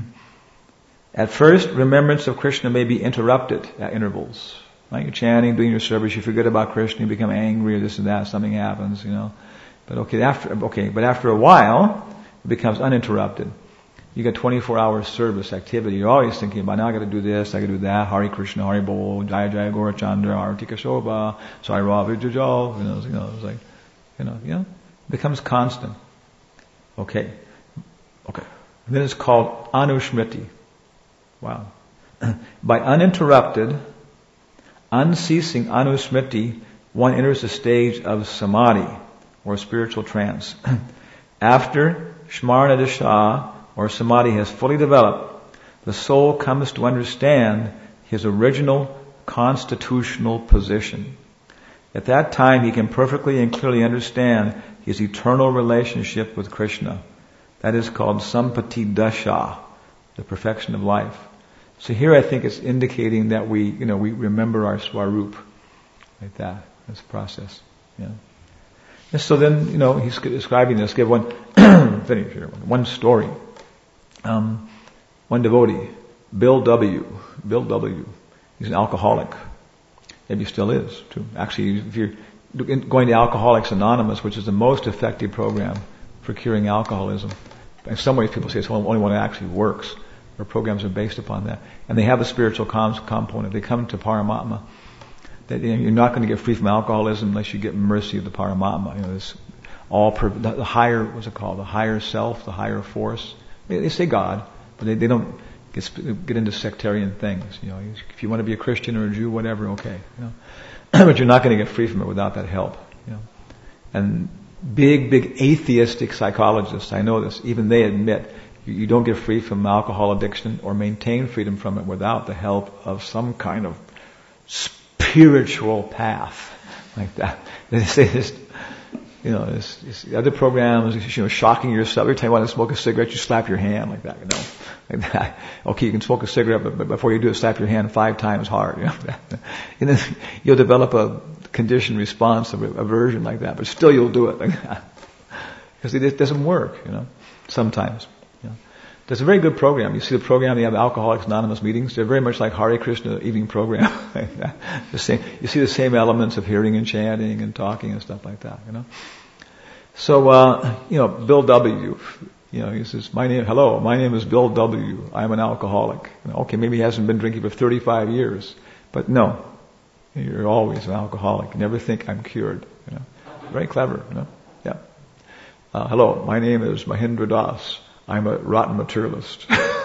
At first, remembrance of Krishna may be interrupted at intervals. Right? You're chanting, doing your service, you forget about Krishna, you become angry or this and that, something happens, you know. But okay, after okay, but after a while, it becomes uninterrupted. You got twenty-four hour service activity. You're always thinking about, now I got to do this, I got to do that. Hare Krishna, Hare Bol, Jaya Jaya Gaura Chandra, Arati Kashoba, Sai Ra Vijajal. You know, you know, it's like, you know, you know, it becomes constant. Okay, okay. And then it's called Anusmriti. Wow. By uninterrupted, unceasing Anusmriti, one enters the stage of Samadhi, or spiritual trance. After Smarana Dasha, or Samadhi, has fully developed, the soul comes to understand his original constitutional position. At that time, he can perfectly and clearly understand his eternal relationship with Krishna. That is called Sampati Dasha, the perfection of life. So here I think it's indicating that we, you know, we remember our Swarup, like that. That's a process. Yeah. And so then, you know, he's describing this. Give one, finish here, one story. Um, one devotee, Bill W. Bill W. He's an alcoholic. Maybe still is, too. Actually, if you're going to Alcoholics Anonymous, which is the most effective program for curing alcoholism, in some ways people say it's the only one that actually works. Our programs are based upon that. And they have a spiritual component. They come to Paramatma. That, you know, you're not going to get free from alcoholism unless you get mercy of the Paramatma. You know, this all per, the higher, what's it called? The higher self, the higher force. They, they say God, but they, they don't get, get into sectarian things. You know, if you want to be a Christian or a Jew, whatever, okay. You know, but you're not going to get free from it without that help. You know, and big, big atheistic psychologists, I know this, even they admit you, you don't get free from alcohol addiction or maintain freedom from it without the help of some kind of spiritual path like that. They say this, you know, this, this other programs, you know, shocking yourself. Every time you want to smoke a cigarette, you slap your hand like that, you know, like that. Okay, you can smoke a cigarette, but, but before you do it, slap your hand five times hard. You know, and then you'll develop a conditioned response of aversion like that, but still you'll do it like that because it doesn't work, you know. Sometimes. There's a very good program. You see the program, they have Alcoholics Anonymous meetings. They're very much like Hare Krishna evening program. The same, you see the same elements of hearing and chanting and talking and stuff like that, you know. So, uh, you know, Bill W., you know, he says, my name, hello, my name is Bill W. I'm an alcoholic. You know, okay, maybe he hasn't been drinking for thirty-five years, but no, you're always an alcoholic. Never think I'm cured, you know. Very clever, you know. Yeah. Uh, hello, my name is Mahendra Das. I'm a rotten materialist.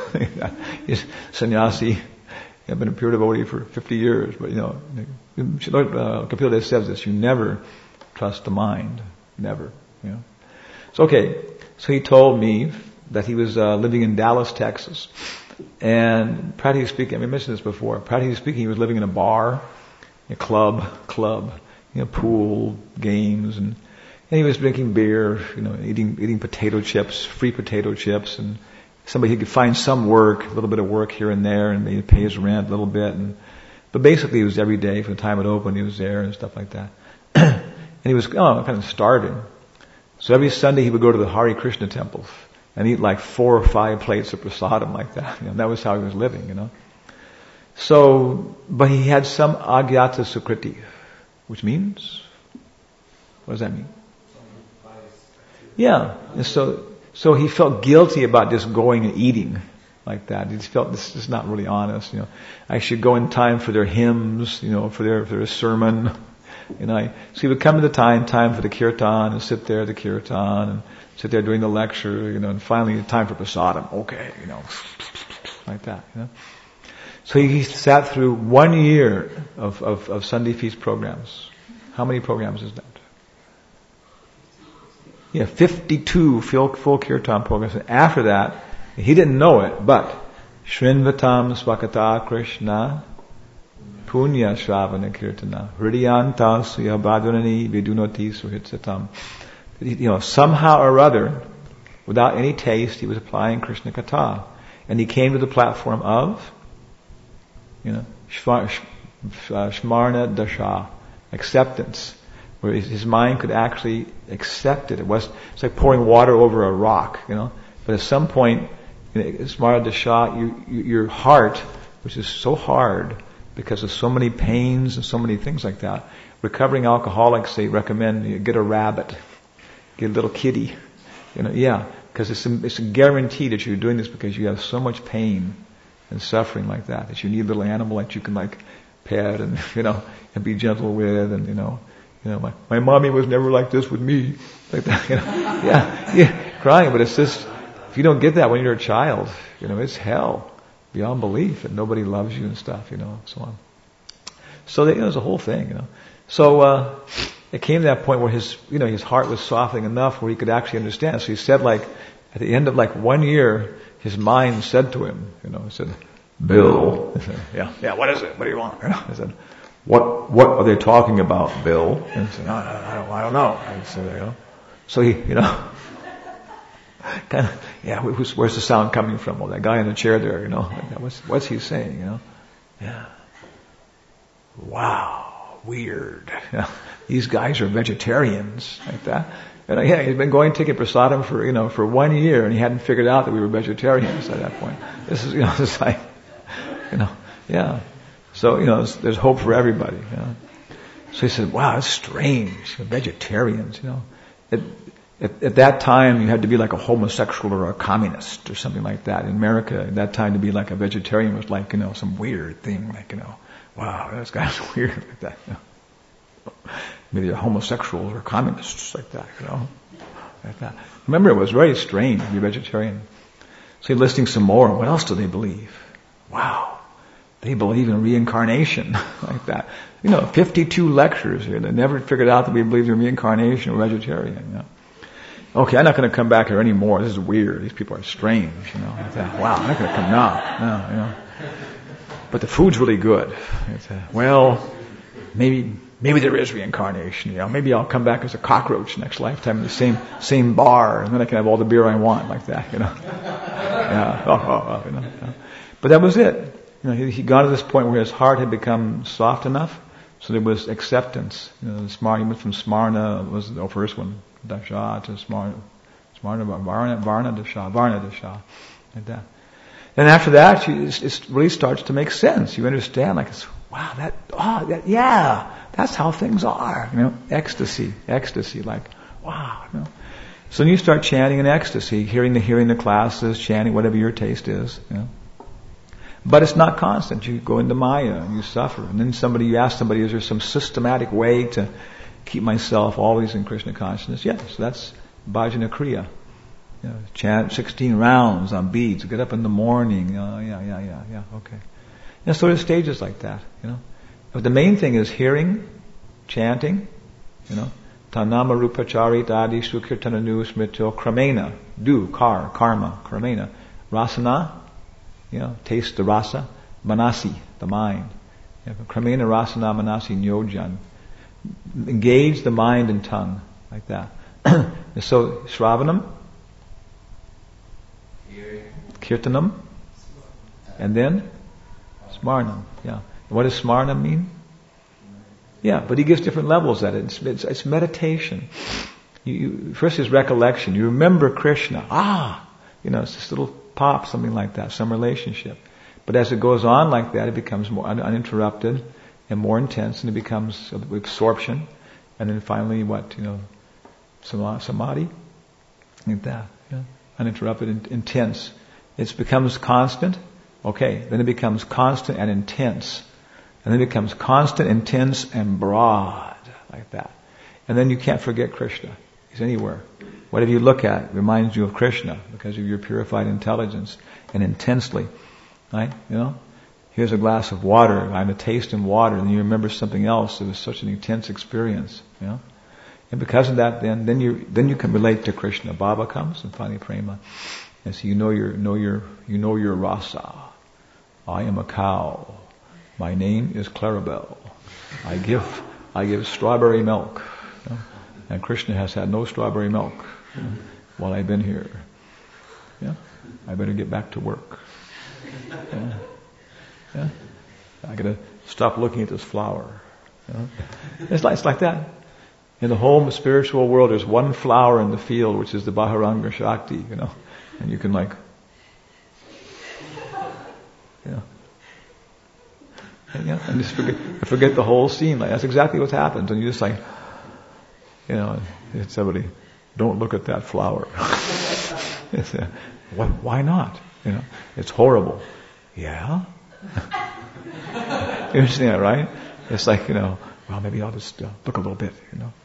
He's sannyasi. I've been a pure devotee for fifty years, but you know, uh, Kapila Dev says this: you never trust the mind, never. You know. So okay, so he told me that he was uh, living in Dallas, Texas, and practically speaking, I mentioned this before. Practically speaking, he was living in a bar, a club, club, you know, pool, games, and. And he was drinking beer, you know, eating eating potato chips, free potato chips, and somebody he could find some work, a little bit of work here and there, and maybe pay his rent a little bit. And but basically, he was every day from the time it opened, he was there and stuff like that. And he was oh, kind of starving. So every Sunday he would go to the Hare Krishna temples and eat like four or five plates of prasadam like that. You know, that was how he was living, you know. So, but he had some agyata sukriti, which means, what does that mean? Yeah, and so so he felt guilty about just going and eating like that. He just felt this is not really honest. You know, I should go in time for their hymns, you know, for their for their sermon. You know, so he would come to the time time for the kirtan and sit there at the kirtan and sit there doing the lecture. You know, and finally time for prasadam. Okay, you know, like that. You know, so he sat through one year of of, of Sunday feast programs. How many programs is that? Yeah, fifty-two full, full kirtan programs. And after that, he didn't know it, but Shrinvatam Swakata Krishna Punya Shravana Kirtana Hridiyanta Suyabhadranani Vidunoti Suhitsatam. You know, somehow or other, without any taste, he was applying Krishna Katha. And he came to the platform of, you know, Shmarna Dasha, acceptance. Where his mind could actually accept it. It was, it's like pouring water over a rock, you know. But at some point, you know, Smara Dasha, you, you, your heart, which is so hard because of so many pains and so many things like that. Recovering alcoholics, they recommend you get a rabbit, get a little kitty, you know. Yeah, because it's a, it's a guarantee that you're doing this because you have so much pain and suffering like that that you need a little animal that you can like pet and you know and be gentle with and you know. You know, my, my mommy was never like this with me. Like that, you know. Yeah, yeah, crying, but it's just, if you don't get that when you're a child, you know, it's hell beyond belief and nobody loves you and stuff, you know, and so on. So they, you know, it was a whole thing, you know. So, uh, it came to that point where his, you know, his heart was softening enough where he could actually understand. So he said like, at the end of like one year, his mind said to him, you know, he said, Bill. He said, yeah, yeah, what is it? What do you want? He said, What what are they talking about, Bill? And he said, no, no, I don't, I don't know. I said, you know. So he, you know, kind of, yeah, who's, where's the sound coming from? Well, that guy in the chair there, you know, what's, what's he saying, you know? Yeah. Wow, weird. Yeah. These guys are vegetarians, like that. And yeah, he'd been going taking prasadam for, you know, for one year, and he hadn't figured out that we were vegetarians at that point. This is, you know, it's like, you know, yeah. So, you know, there's, there's hope for everybody, you know. So he said, wow, it's strange, vegetarians, you know. At, at, at that time, you had to be like a homosexual or a communist or something like that. In America, at that time, to be like a vegetarian was like, you know, some weird thing, like, you know, wow, this guy's weird like that, you know. Maybe they're homosexuals or communists like that, you know, like that. Remember, it was very strange to be a vegetarian. So he's listing some more. What else do they believe? Wow, they believe in reincarnation, like that. You know, fifty-two lectures here. They never figured out that we believed in reincarnation or vegetarian. You know? Okay, I'm not going to come back here anymore. This is weird. These people are strange. You know, like that. Wow, I'm not going to come now. No, you know. But the food's really good. It's, uh, well, maybe. Maybe there is reincarnation, you know. Maybe I'll come back as a cockroach next lifetime in the same same bar, and then I can have all the beer I want, like that, you know. Yeah. Oh, oh, oh, you know. Yeah. But that was it. You know, he, he got to this point where his heart had become soft enough, so there was acceptance. You know, Smar, he went from Smarna, was the first one, Dasha to Smarna, Smarna, Varna, Varna Dasha, Varna Dasha, like that. And after that, you, it, it really starts to make sense. You understand, like, it's, wow, that, oh, that, yeah. That's how things are, you know, ecstasy, ecstasy, like, wow, you know. So then you start chanting in ecstasy, hearing the hearing the classes, chanting whatever your taste is, you know. But it's not constant. You go into Maya and you suffer. And then somebody, you ask somebody, is there some systematic way to keep myself always in Krishna consciousness? Yes, so that's bhajana kriya. You know, chant sixteen rounds on beads, get up in the morning, uh, yeah, yeah, yeah, yeah, okay. And so there's stages like that, you know. But the main thing is hearing, chanting, you know, tanama rupa charit adi sukirtana nu smrito kramena, do, kar, karma, kramena, rasana, you know, taste the rasa, manasi, the mind, you know, kramena rasana manasi nyojan, engage the mind and tongue, like that. So, shravanam, kirtanam, and then smarnam, yeah. What does smarna mean? Yeah, but he gives different levels at it. It's, it's, it's meditation. You, you, first is recollection. You remember Krishna. Ah! You know, it's this little pop, something like that, some relationship. But as it goes on like that, it becomes more un- uninterrupted and more intense, and it becomes absorption. And then finally, what, you know, samadhi? Like that. Yeah. Uninterrupted and intense. It becomes constant. Okay, then it becomes constant and intense. And then it becomes constant, intense, and broad, like that. And then you can't forget Krishna. He's anywhere. Whatever you look at reminds you of Krishna because of your purified intelligence and intensely, right? You know, here's a glass of water. I have a taste in water, and you remember something else. It was such an intense experience, you know. And because of that, then then you then you can relate to Krishna. Baba comes and finally prema, and so you know your know your you know your rasa. I am a cow. My name is Clarabelle. I give I give strawberry milk. You know? And Krishna has had no strawberry milk, you know, while I've been here. Yeah, I better get back to work. Yeah, yeah. I gotta stop looking at this flower. You know? It's like it's like that. In the whole spiritual world, there's one flower in the field, which is the Bahuranga Shakti. You know, and you can like, you know. And, you know, and just forget, forget the whole scene. Like that's exactly what happens, and you just like, you know, it's somebody, don't look at that flower. It's, uh, why, why not? You know, it's horrible. Yeah. You understand that, right? It's like, you know, well, maybe I'll just uh, look a little bit. You know.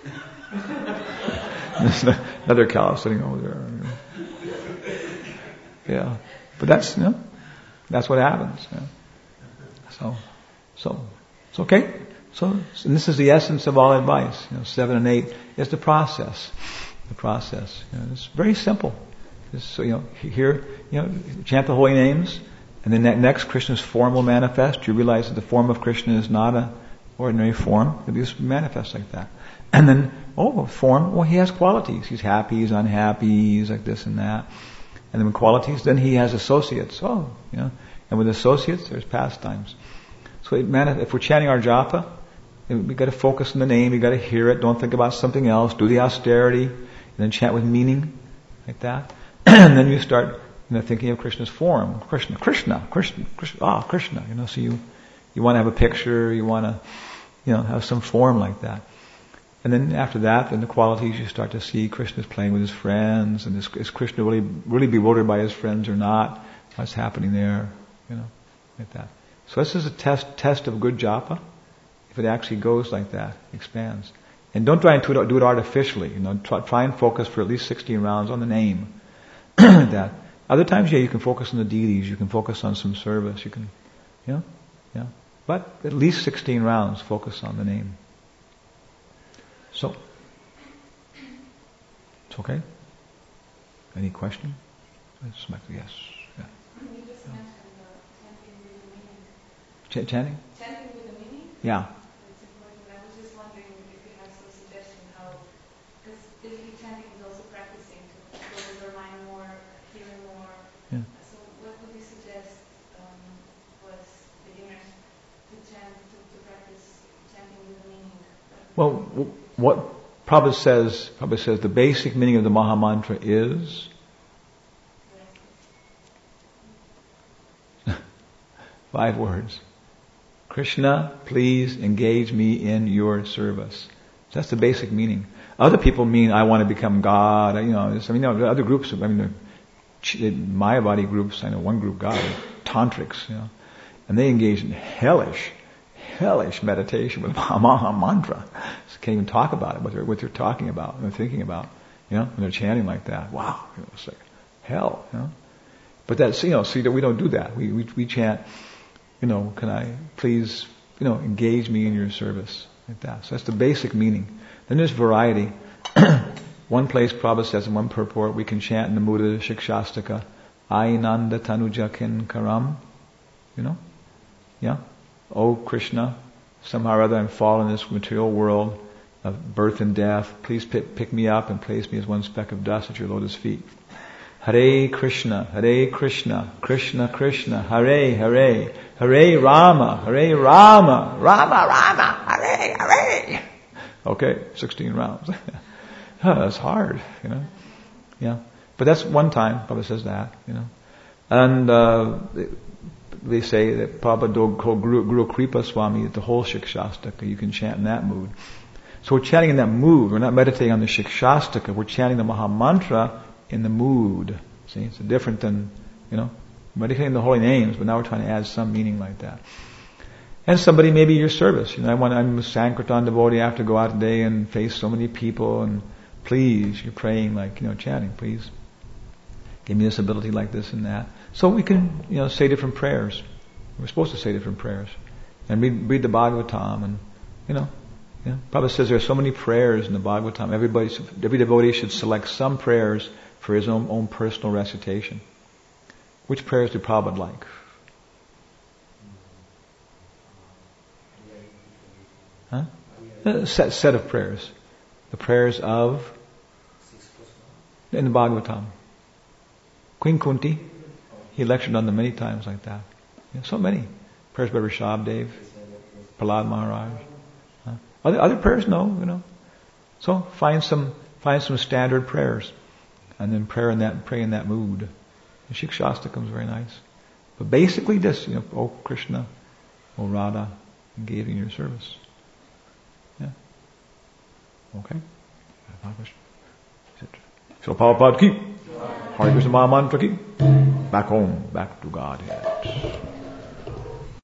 There's another cow sitting over there. You know. Yeah, but that's you know, that's what happens. You know. So, so it's okay. So, and this is the essence of all advice. You know, seven and eight is the process. The process. You know, it's very simple. Just, so you know, here, you know, chant the holy names, and then that next Krishna's form will manifest. You realize that the form of Krishna is not a ordinary form, it just manifests like that. And then, oh, form, well, he has qualities. He's happy, he's unhappy, he's like this and that. And then with qualities, then he has associates. Oh, you know. And with associates, there's pastimes. So it manif- if we're chanting our japa, we got to focus on the name, you got to hear it, don't think about something else, do the austerity, and then chant with meaning, like that. And then you start, you know, thinking of Krishna's form. Krishna, Krishna, Krishna, Krishna, ah, Krishna, you know, so you, you want to have a picture, you want to, you know, have some form like that. And then after that, then the qualities, you start to see Krishna's playing with his friends, and is, is Krishna really, really bewildered by his friends or not? What's happening there? You know, like that. So this is a test, test of good japa. If it actually goes like that, expands. And don't try and do it, do it artificially, you know, try, try and focus for at least sixteen rounds on the name. That. Other times, yeah, you can focus on the deities, you can focus on some service, you can, you know, yeah. But at least sixteen rounds, focus on the name. So, it's okay? Any question? Yes. Yeah. You just mentioned uh, chanting with the meaning. Ch- chanting? Chanting with the meaning? Yeah. It's important. I was just wondering if you have some suggestion how, because basically chanting is also practicing to focus our mind more, hearing more. Yeah. So what would you suggest um, was beginners to chant, to, to practice chanting with the meaning? Well, w- what Prabhupada says, Prabhupada says the basic meaning of the Maha Mantra is five words. Krishna, please engage me in your service. That's the basic meaning. Other people mean I want to become God. You know, I mean, you know, other groups. I mean, the Mayavadi groups. I know one group, God, tantrics. You know, and they engage in hellish, hellish meditation with Maha Mantra. So can't even talk about it. What they're what they're talking about, and they're thinking about. You know, when they're chanting like that. Wow, you know, it's like hell. You know, but that's you know, see that we don't do that. We we we chant. You know, can I please, you know, engage me in your service, like that. So that's the basic meaning. Then there's variety. One place Prabhupada says in one purport, we can chant in the mood of the Shikshastaka, Ainanda Tanuja Kin Karam, you know, yeah. Oh Krishna, somehow or other I'm fallen in this material world of birth and death. Please pick, pick me up and place me as one speck of dust at your lotus feet. Hare Krishna, Hare Krishna, Krishna Krishna, Hare Hare, Hare Rama, Hare Rama, Rama Rama, Hare Hare. Okay, sixteen rounds. That's hard, you know. Yeah, but that's one time Prabhupada says that, you know. And uh, they say that Prabhupada called Guru, Guru Kripa Swami the whole Shikshastaka. You can chant in that mood. So we're chanting in that mood. We're not meditating on the Shikshastaka. We're chanting the Maha Mantra in the mood. See, it's different than, you know, meditating the holy names, but now we're trying to add some meaning like that. And somebody, maybe your service. You know, I want, I'm a Sankirtan devotee, I have to go out today and face so many people, and please, you're praying like, you know, chanting, please give me this ability like this and that. So we can, you know, say different prayers. We're supposed to say different prayers. And read, read the Bhagavatam, and, you know, yeah. Prabhupada says there are so many prayers in the Bhagavatam. Everybody, every devotee should select some prayers for his own, own personal recitation. Which prayers do Prabhupada like? Huh? A set, set of prayers. The prayers of in the Bhagavatam. Queen Kunti, he lectured on them many times like that. Yeah, so many. Prayers by Rishabdev, Prahlad Maharaj. Huh? Other, other prayers, no, you know. So find some find some standard prayers, and then pray in that pray in that mood. The Shikshastakam is very nice, but basically this, you know, oh Krishna, oh Radha, engage in your service. Yeah. Okay. So Prabhupada ki, Hare Krishna Maha Mantra ki, back home, back to Godhead.